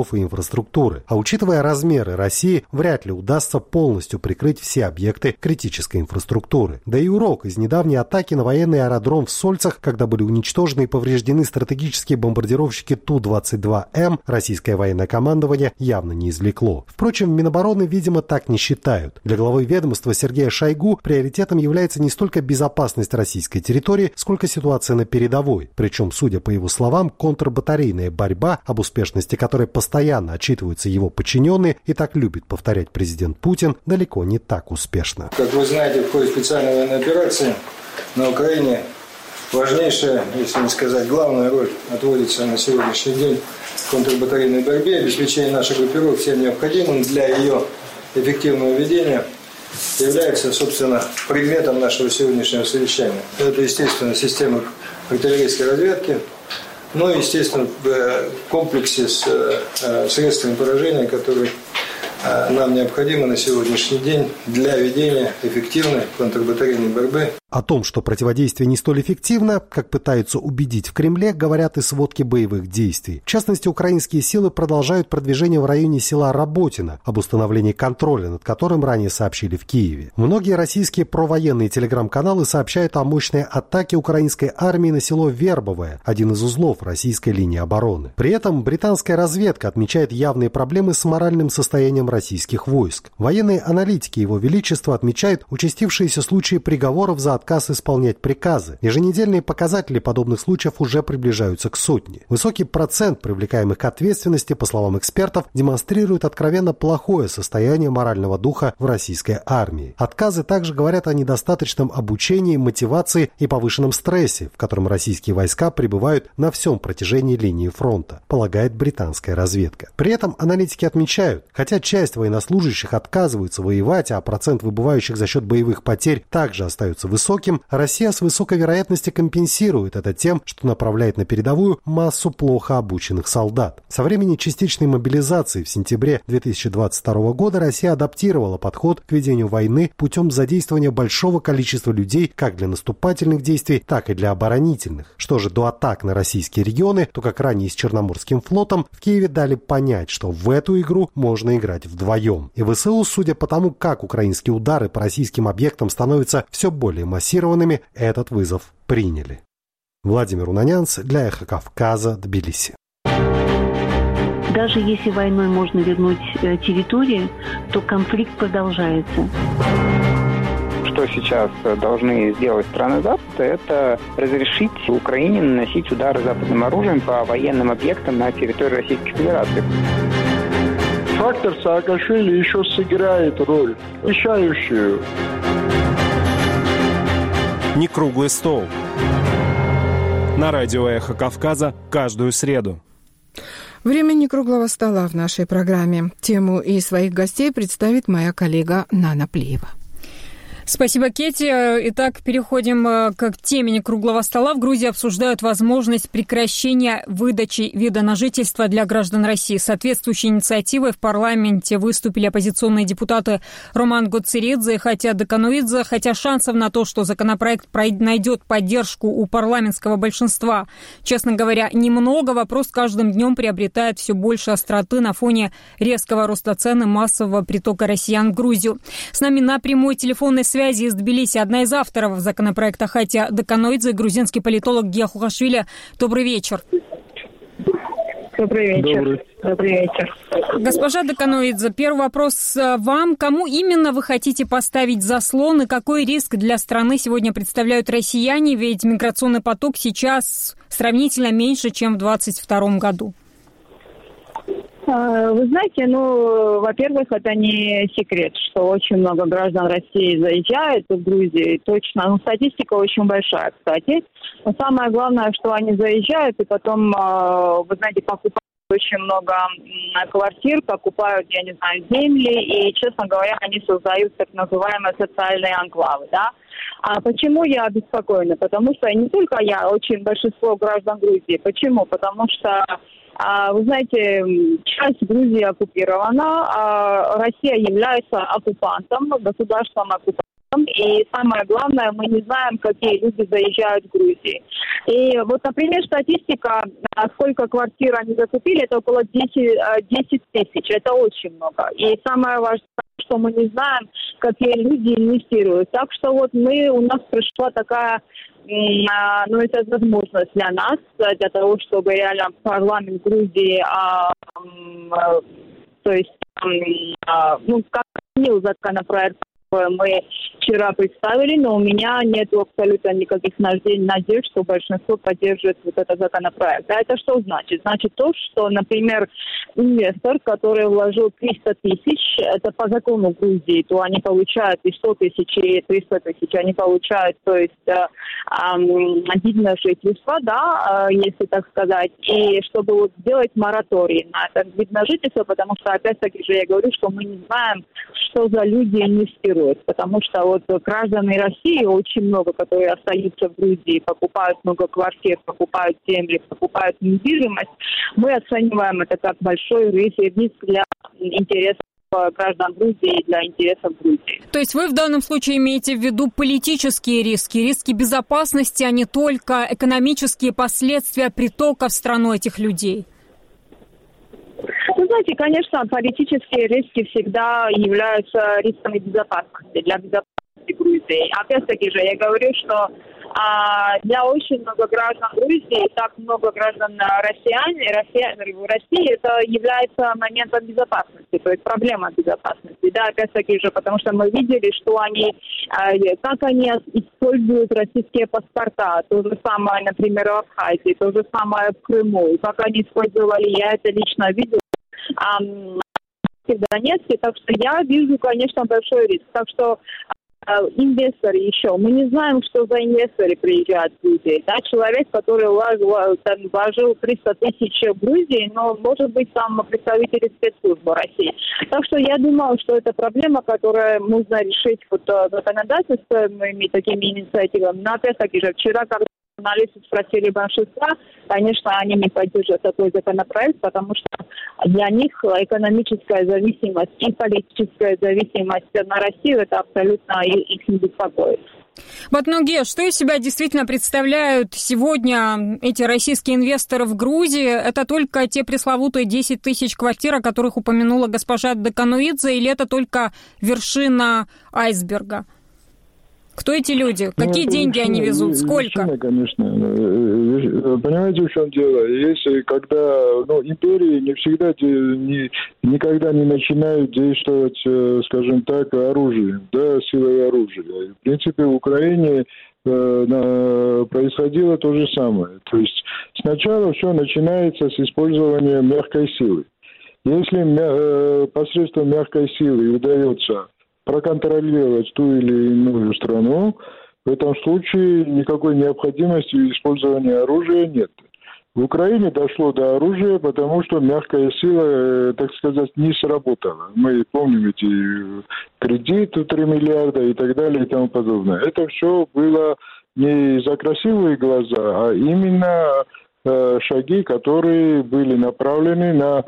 инфраструктуры. А учитывая размеры России, вряд ли удастся полностью прикрыть все объекты критической инфраструктуры. Да и урок из недавней атаки на военный аэродром в Сольцах, когда были уничтожены и повреждены стратегические бомбардировщики Ту двадцать два М, российское военное командование явно не извлекло. Впрочем, в Минобороны, видимо, так не считают. Для главы ведомства Сергея Шойгу приоритетом является не столько безопасность российской территории, сколько ситуация на передовой. Причем, судя по его словам, контрбатарейная борьба, об успешности которой постоянно отчитываются его подчиненные и так любит повторять президент Путин, далеко не так успешна. Как вы знаете, в ходе специальной военной операции на Украине важнейшая, если не сказать главная роль, отводится на сегодняшний день контрбатарейной борьбе, обеспечение нашей группировки всем необходимым для ее эффективного ведения является, собственно, предметом нашего сегодняшнего совещания. Это, естественно, система артиллерийской разведки, ну и, естественно, в комплексе с средствами поражения, которые нам необходимо на сегодняшний день для ведения эффективной контрбатарейной борьбы. О том, что противодействие не столь эффективно, как пытаются убедить в Кремле, говорят и сводки боевых действий. В частности, украинские силы продолжают продвижение в районе села Работино, об установлении контроля, над которым ранее сообщили в Киеве. Многие российские провоенные телеграм-каналы сообщают о мощной атаке украинской армии на село Вербовое, один из узлов российской линии обороны. При этом британская разведка отмечает явные проблемы с моральным состоянием российских войск. Военные аналитики Его Величества отмечают участившиеся случаи приговоров за отказ исполнять приказы. Еженедельные показатели подобных случаев уже приближаются к сотне. Высокий процент привлекаемых к ответственности, по словам экспертов, демонстрирует откровенно плохое состояние морального духа в российской армии. Отказы также говорят о недостаточном обучении, мотивации и повышенном стрессе, в котором российские войска пребывают на всем протяжении линии фронта, полагает британская разведка. При этом аналитики отмечают, хотя часть военнослужащих отказываются воевать, а процент выбывающих за счет боевых потерь также остается высоким, Россия с высокой вероятностью компенсирует это тем, что направляет на передовую массу плохо обученных солдат. Со времени частичной мобилизации в сентябре две тысячи двадцать второго года Россия адаптировала подход к ведению войны путем задействования большого количества людей как для наступательных действий, так и для оборонительных. Что же до атак на российские регионы, то, как ранее с Черноморским флотом, в Киеве дали понять, что в эту игру можно играть вдвоем. И ВСУ, судя по тому, как украинские удары по российским объектам становятся все более массированными, этот вызов приняли. Владимир Унанянц для Эхо Кавказа, Тбилиси. Даже если войной можно вернуть территории, то конфликт продолжается. Что сейчас должны сделать страны Запада, это разрешить Украине наносить удары западным оружием по военным объектам на территории Российской Федерации. Фактор Саакашвили еще сыграет роль, решающую. Не круглый стол. На радио «Эхо Кавказа» каждую среду. Время некруглого стола в нашей программе. Тему и своих гостей представит моя коллега Нана Плиева. Спасибо, Кетти. Итак, переходим к теме некруглого стола. В Грузии обсуждают возможность прекращения выдачи вида на жительство для граждан России. С соответствующей инициативой в парламенте выступили оппозиционные депутаты Роман Гоцеридзе и Хатя Декануидзе, хотя шансов на то, что законопроект найдет поддержку у парламентского большинства, честно говоря, немного. Вопрос с каждым днем приобретает все больше остроты на фоне резкого роста цен и массового притока россиян в Грузию. С нами на прямой телефонной связи связи из Тбилиси одна из авторов законопроекта Хатя Декануидзе, грузинский политолог Гия Хухашвили. Добрый вечер. Добрый вечер. Добрый. Добрый вечер. Госпожа Декануидзе, первый вопрос вам. Кому именно вы хотите поставить заслон и какой риск для страны сегодня представляют россияне? Ведь миграционный поток сейчас сравнительно меньше, чем в двадцать втором году. Вы знаете, ну, во-первых, это не секрет, что очень много граждан России заезжают в Грузию, точно, ну, статистика очень большая, кстати. Но самое главное, что они заезжают и потом, вы знаете, покупают очень много квартир, покупают, я не знаю, земли, и, честно говоря, они создают так называемые социальные анклавы, да. А почему я обеспокоена? Потому что не только я, очень большинство граждан Грузии. Почему? Потому что, вы знаете, часть Грузии оккупирована, а Россия является оккупантом, государством оккупантом. И самое главное, мы не знаем, какие люди заезжают в Грузию. И вот, например, статистика, сколько квартир они закупили, это около десять тысяч. Это очень много. И самое важное, что мы не знаем, какие люди инвестируют. Так что вот мы, у нас пришла такая, ну, это возможность для нас, для того, чтобы реально парламент Грузии, а, а, то есть, а, ну, как законопроект, мы вчера представили, но у меня нет абсолютно никаких надежд, что большинство поддержит вот этот законопроект. А это что значит? Значит то, что, например, инвестор, который вложил триста тысяч, это по закону Грузии, то они получают и сто тысяч, и триста тысяч, они получают, то есть э, э, видное жительство, да, э, если так сказать, и чтобы вот сделать мораторий на это видное жительство, потому что, опять-таки же, я говорю, что мы не знаем, что за люди инвестируют. Потому что вот граждане России очень много, которые остаются в Грузии, покупают много квартир, покупают земли, покупают недвижимость. Мы оцениваем это как большой риск для интересов граждан Грузии и для интересов Грузии. То есть вы в данном случае имеете в виду политические риски, риски безопасности, а не только экономические последствия притока в страну этих людей? Вы знаете, конечно, политические риски всегда являются рисками безопасности, для безопасности Грузии. Опять-таки же, я говорю, что а, для очень много граждан Грузии, так много граждан россиян, россиян в России, это является моментом безопасности, то есть проблема безопасности. Да, опять-таки же, потому что мы видели, что они, а, как они используют российские паспорта, то же самое, например, в Абхазии, то же самое в Крыму, и как они использовали, я это лично видела, в Донецке, так что я вижу, конечно, большой риск. Так что э, инвесторы еще, мы не знаем, что за инвесторы приезжают в Грузию. Да? Человек, который вложил, там, вложил триста тысяч в Грузии, но может быть там представители спецслужбы России. Так что я думаю, что это проблема, которую нужно решить вот, законодательством и такими инициативами. Но опять-таки же, вчера, когда журналисты спросили большинства, конечно, они не поддержат такой законопроект, потому что для них экономическая зависимость и политическая зависимость на Россию, это абсолютно их не беспокоит. Батнуге, что из себя действительно представляют сегодня эти российские инвесторы в Грузии? Это только те пресловутые десять тысяч квартир, о которых упомянула госпожа Декануидзе, или это только вершина айсберга? Кто эти люди? Какие ну, деньги вершина, они везут? Сколько? Вершина, конечно. Понимаете, в чем дело? Если когда ну, империи не всегда, не, никогда не начинают действовать, скажем так, оружием, да, силой оружия. В принципе, в Украине э, происходило то же самое. То есть сначала все начинается с использования мягкой силы. Если э, посредством мягкой силы удается проконтролировать ту или иную страну, в этом случае никакой необходимости использования оружия нет. В Украине дошло до оружия, потому что мягкая сила, так сказать, не сработала. Мы помним эти кредиты три миллиарда и так далее и тому подобное. Это все было не за красивые глаза, а именно э, шаги, которые были направлены на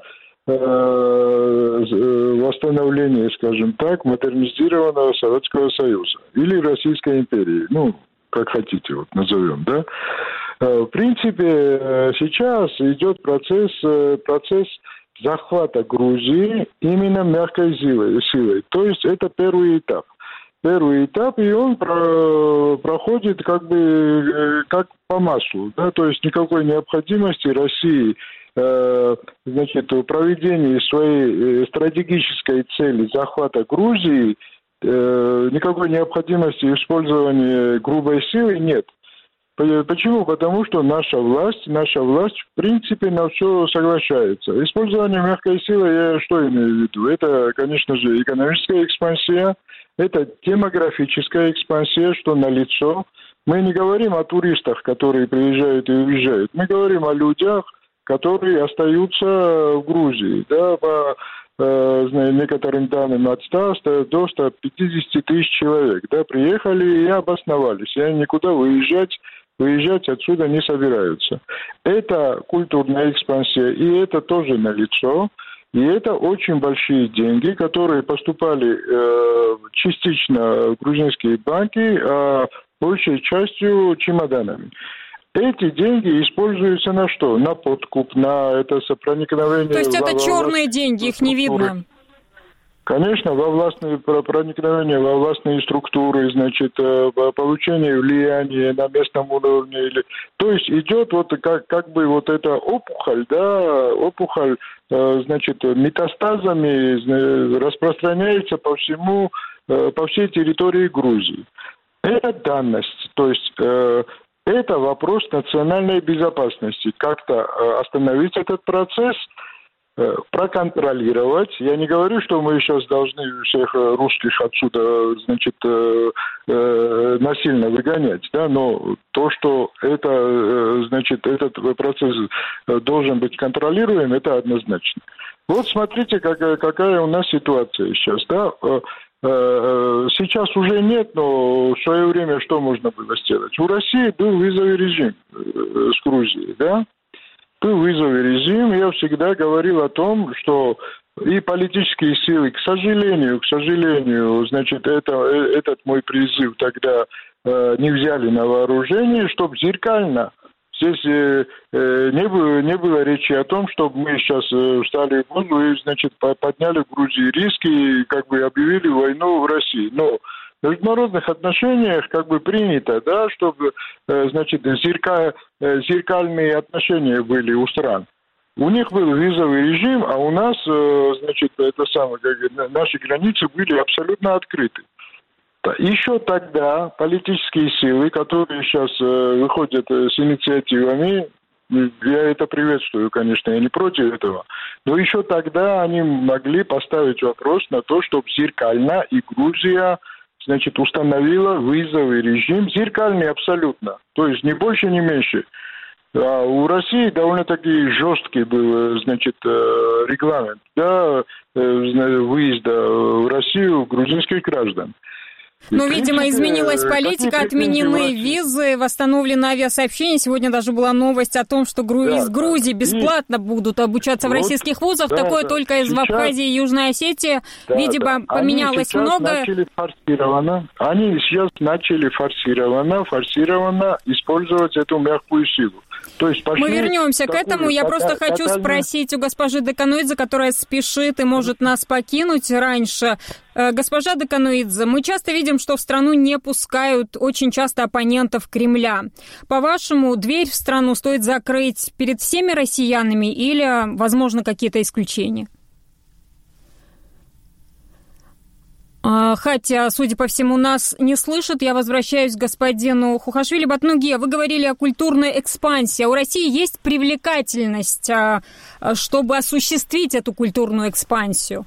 восстановление, скажем так, модернизированного Советского Союза или Российской империи, ну, как хотите, вот назовем, да. В принципе, сейчас идет процесс, процесс захвата Грузии именно мягкой силой, силой. То есть это первый этап. Первый этап, и он про, проходит как бы как по маслу, да, то есть никакой необходимости России значит, в проведении своей стратегической цели захвата Грузии никакой необходимости использования грубой силы нет. Почему? Потому что наша власть, наша власть в принципе на все соглашается. Использование мягкой силы, я что имею в виду? Это, конечно же, экономическая экспансия, это демографическая экспансия, что налицо. Мы не говорим о туристах, которые приезжают и уезжают. Мы говорим о людях, которые остаются в Грузии, да, по э, некоторым данным от ста до ста пятидесяти тысяч человек, да, приехали и обосновались, и они никуда выезжать, выезжать отсюда не собираются. Это культурная экспансия, и это тоже налицо, и это очень большие деньги, которые поступали э, частично в грузинские банки, а большей частью чемоданами. эти деньги используются на что? На подкуп, на это проникновение... То есть это во, черные во деньги, их не видно? Конечно, во властные проникновения, во властные структуры, значит, получение влияния на местном уровне. Или... То есть идет вот как, как бы вот эта опухоль, да, опухоль, значит, метастазами распространяется по всему, по всей территории Грузии. Это данность, то есть это вопрос национальной безопасности. Как-то остановить этот процесс, проконтролировать. Я не говорю, что мы сейчас должны всех русских отсюда, значит, насильно выгонять, да, но то, что это, значит, этот процесс должен быть контролируем, это однозначно. Вот смотрите, какая, какая у нас ситуация сейчас, да. Сейчас уже нет, но в свое время что можно было сделать? У России был визовый режим с Грузией, да? Был визовый режим, я всегда говорил о том, что и политические силы, к сожалению, к сожалению, значит, это, этот мой призыв тогда э, не взяли на вооружение, чтобы зеркально. Здесь э, э, не, было, не было речи о том, чтобы мы сейчас э, встали в воду и, значит, подняли в Грузии риски и как бы объявили войну в России. Но в международных отношениях как бы принято, да, чтобы, значит, зерка, зеркальные отношения были у стран. У них был визовый режим, а у нас, значит, это самое, как, наши границы были абсолютно открыты. Еще тогда политические силы, которые сейчас выходят с инициативами, я это приветствую, конечно, я не против этого, но еще тогда они могли поставить вопрос на то, чтобы зеркально и Грузия, значит, установила визовый режим, зеркальный абсолютно, то есть ни больше, ни меньше. А у России довольно-таки жесткий был, значит, регламент, да, выезда в Россию грузинских граждан. Ну, видимо, изменилась политика, отменены визы, восстановлены авиасообщения. Сегодня даже была новость о том, что гру... да, из Грузии бесплатно и... будут обучаться вот, в российских вузах. Да, Такое да. только из сейчас... Абхазии и Южной Осетии. Да, видимо, да. поменялось они много. Начали форсированно, они сейчас начали форсированно, форсированно использовать эту мягкую силу. То есть Мы вернемся к этому. Я просто тоталь... хочу спросить у госпожи Декануидзе, которая спешит и может нас покинуть раньше. Госпожа Декануидзе, мы часто видим, что в страну не пускают очень часто оппонентов Кремля. По-вашему, дверь в страну стоит закрыть перед всеми россиянами или, возможно, какие-то исключения? Хотя, судя по всему, нас не слышат. Я возвращаюсь к господину Хухашвили. Батнуге, вы говорили о культурной экспансии. У России есть привлекательность, чтобы осуществить эту культурную экспансию?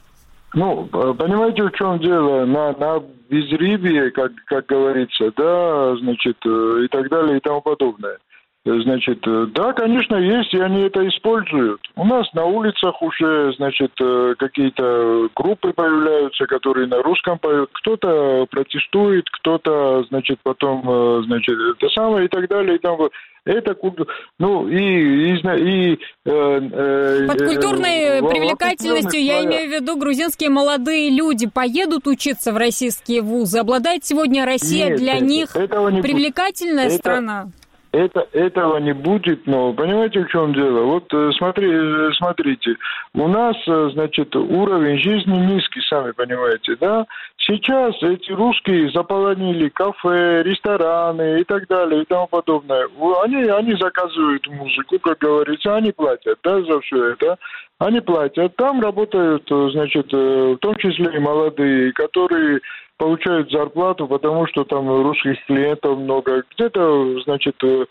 Ну, понимаете, в чем дело? На, на безрыбье, как, как говорится, да, значит, и так далее, и тому подобное. Значит, да, конечно, есть, и они это используют. У нас на улицах уже, значит, какие-то группы появляются, которые на русском поют. Кто-то протестует, кто-то, значит, потом, значит, это самое, и так далее, и тому. Это, ну, и... и, и э, э, Под культурной э, привлекательностью я имею в виду, грузинские молодые люди поедут учиться в российские вузы. Обладает сегодня Россия Нет, для это, них привлекательная это, страна? Это, этого не будет, но понимаете, в чем дело? Вот смотри, смотрите, у нас, значит, уровень жизни низкий, сами понимаете, да? Сейчас эти русские заполонили кафе, рестораны и так далее и тому подобное. Они, они заказывают музыку, как говорится, они платят, да, за все это. Они платят. Там работают, значит, в том числе и молодые, которые получают зарплату, потому что там русских клиентов много. Где-то, значит,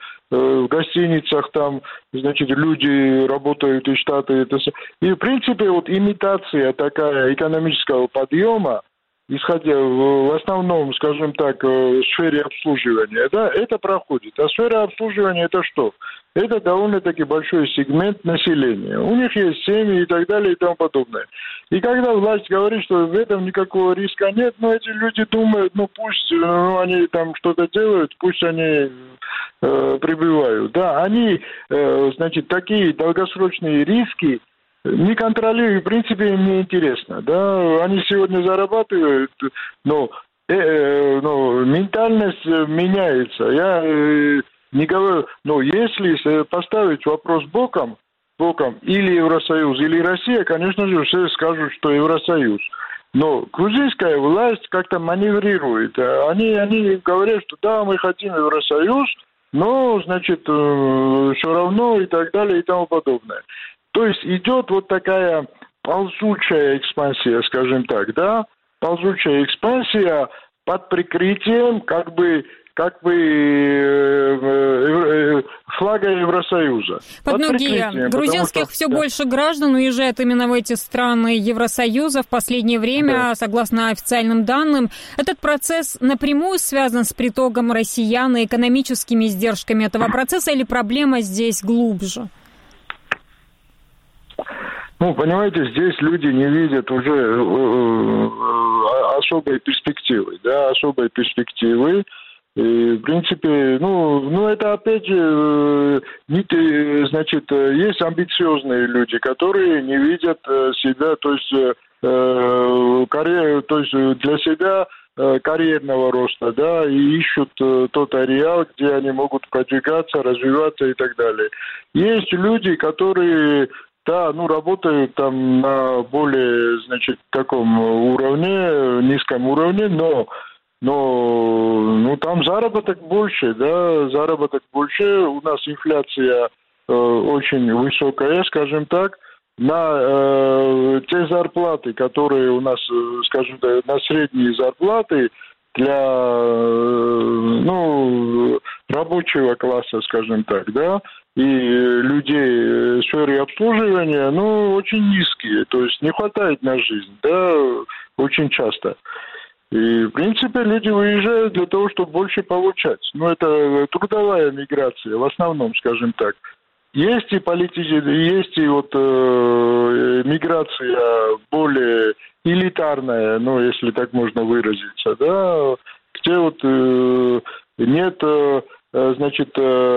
в гостиницах там, значит, люди работают из штата. И, в принципе, вот имитация такая экономического подъема, исходя в, в основном, скажем так, в сфере обслуживания, да, это проходит. А сфера обслуживания это что? Это довольно-таки большой сегмент населения. У них есть семьи и так далее и тому подобное. И когда власть говорит, что в этом никакого риска нет, но эти люди думают, ну пусть ну, они там что-то делают, пусть они э, прибывают. Да, они, э, значит, такие долгосрочные риски не контролирую, в принципе, им не интересно. Да? Они сегодня зарабатывают, но, э, но ментальность меняется. Я э, не говорю, но если поставить вопрос боком, боком или Евросоюз, или Россия, конечно же, все скажут, что Евросоюз. Но грузинская власть как-то маневрирует. Они, они говорят, что да, мы хотим Евросоюз, но, значит, все равно и так далее и тому подобное. То есть идет вот такая ползучая экспансия, скажем так, да, ползучая экспансия под прикрытием как бы как бы флага Евросоюза. Под ноги грузинских что, все да. больше граждан уезжает именно в эти страны Евросоюза в последнее время, да. согласно официальным данным. Этот процесс напрямую связан с притоком россиян и экономическими издержками этого процесса, или проблема здесь глубже? Ну, понимаете, здесь люди не видят уже э, э, особой перспективы, да, особой перспективы. И, в принципе, ну, ну это опять же, э, значит, есть амбициозные люди, которые не видят себя, то есть, э, карьер, то есть для себя э, карьерного роста, да, и ищут э, тот ареал, где они могут продвигаться, развиваться и так далее. Есть люди, которые да, ну, работают там на более, значит, таком уровне, низком уровне, но, но ну, там заработок больше, да, заработок больше. У нас инфляция э, очень высокая, скажем так. На э, те зарплаты, которые у нас, скажем так, на средние зарплаты для, э, ну, рабочего класса, скажем так, да, и людей в сфере обслуживания, ну, очень низкие, то есть не хватает на жизнь, да, очень часто. И, в принципе, люди выезжают для того, чтобы больше получать. Ну, это трудовая миграция, в основном, скажем так. Есть и политические, есть и вот э, миграция более элитарная, ну, если так можно выразиться, да, где вот э, нет... Э, значит,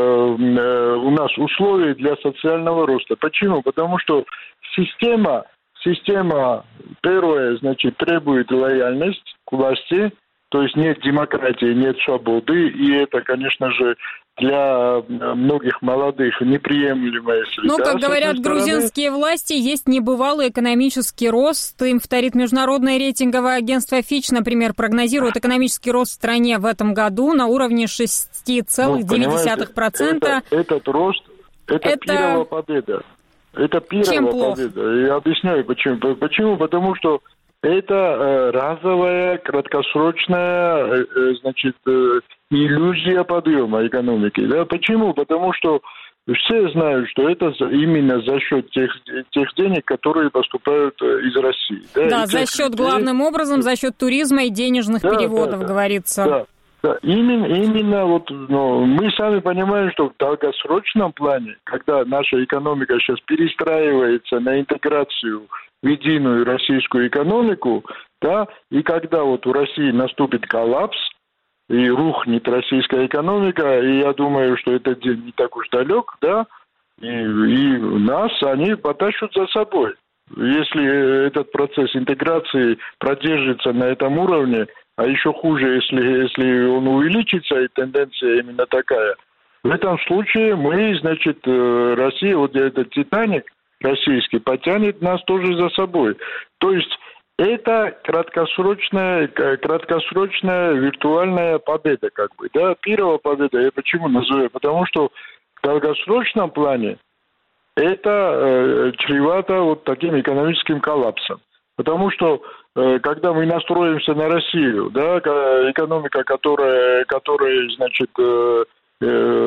у нас условий для социального роста. Почему? Потому что система, система, первое, значит, требует лояльность к власти, то есть нет демократии, нет свободы, и это, конечно же, для многих молодых неприемлемая среда. Ну, как говорят грузинские власти, есть небывалый экономический рост. Им вторит международное рейтинговое агентство Fitch, например, прогнозирует экономический рост в стране в этом году на уровне шесть целых девять десятых процента. Ну, это, этот рост, это, это... пирова победа. Это пирова победа. Я объясняю, почему. Почему? Потому что это э, разовая, краткосрочная, э, э, значит, э, иллюзия подъема экономики. Да? Почему? Потому что все знают, что это именно за счет тех, тех денег, которые поступают из России. Да, да за счет, людей... главным образом, за счет туризма и денежных да, переводов, да, говорится. Да, да. Именно, именно вот, ну, мы сами понимаем, что в долгосрочном плане, когда наша экономика сейчас перестраивается на интеграцию в единую российскую экономику, да, и когда вот у России наступит коллапс, и рухнет российская экономика, и я думаю, что этот день не так уж далек, да, и, и нас они потащат за собой. Если этот процесс интеграции продержится на этом уровне, а еще хуже, если, если он увеличится, и тенденция именно такая, в этом случае мы, значит, Россия, вот этот «Титаник» российский, потянет нас тоже за собой. То есть это краткосрочная, краткосрочная виртуальная победа, как бы, да, первая победа. Я почему называю? Потому что в долгосрочном плане это э, чревато вот таким экономическим коллапсом. Потому что э, когда мы настроимся на Россию, да, экономика, которая, которая, значит, э, э,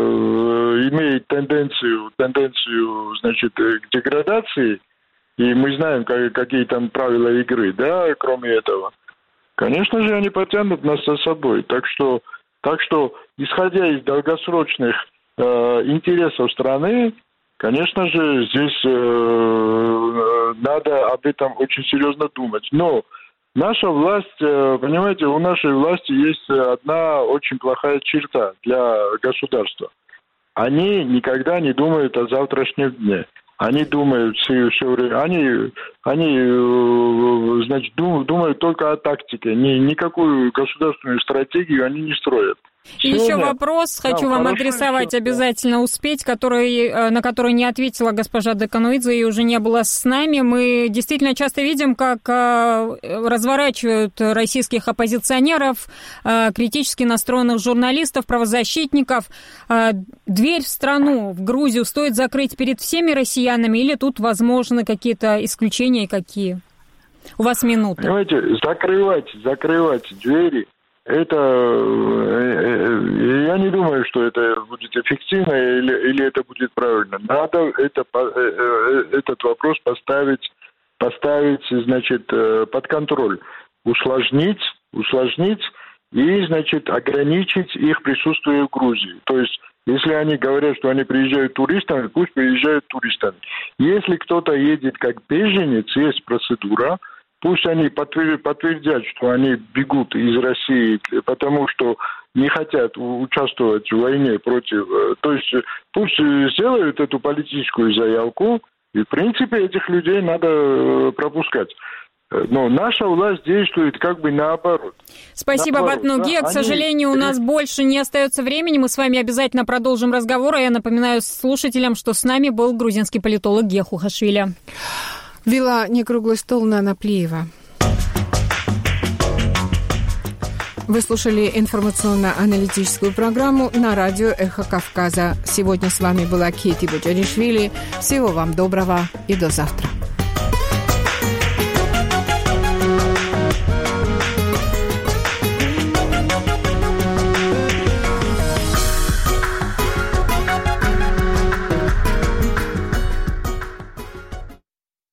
имеет тенденцию, тенденцию, значит, к деградации. И мы знаем, какие там правила игры, да, кроме этого. Конечно же, они потянут нас за собой. Так что, так что исходя из долгосрочных э, интересов страны, конечно же, здесь э, надо об этом очень серьезно думать. Но наша власть, э, понимаете, у нашей власти есть одна очень плохая черта для государства. Они никогда не думают о завтрашнем дне. Они думают все, все время, они, они значит, дум, думают только о тактике, ни, никакую государственную стратегию они не строят. И еще вопрос хочу да, вам адресовать все. Обязательно успеть, который, на который не ответила госпожа Декануидзе и уже не была с нами. Мы действительно часто видим, как разворачивают российских оппозиционеров, критически настроенных журналистов, правозащитников. Дверь в страну, в Грузию, стоит закрыть перед всеми россиянами или тут возможны какие-то исключения и какие? У вас минута. Понимаете, закрывать, закрывать двери. Это, я не думаю, что это будет эффективно или, или это будет правильно. Надо это, этот вопрос поставить, поставить, значит, под контроль, усложнить, усложнить и, значит, ограничить их присутствие в Грузии. То есть, если они говорят, что они приезжают туристами, пусть приезжают туристами. Если кто-то едет как беженец, есть процедура. Пусть они подтвердят, что они бегут из России, потому что не хотят участвовать в войне против... То есть пусть сделают эту политическую заявку, и в принципе этих людей надо пропускать. Но наша власть действует как бы наоборот. Спасибо, Батнуге. Да, К сожалению, они... у нас больше не остается времени. Мы с вами обязательно продолжим разговор. А я напоминаю слушателям, что с нами был грузинский политолог Гия Хухашвили. Вела некруглый стол Нана Плиева. Вы слушали информационно-аналитическую программу на радио «Эхо Кавказа». Сегодня с вами была Кети Боджаришвили. Всего вам доброго и до завтра.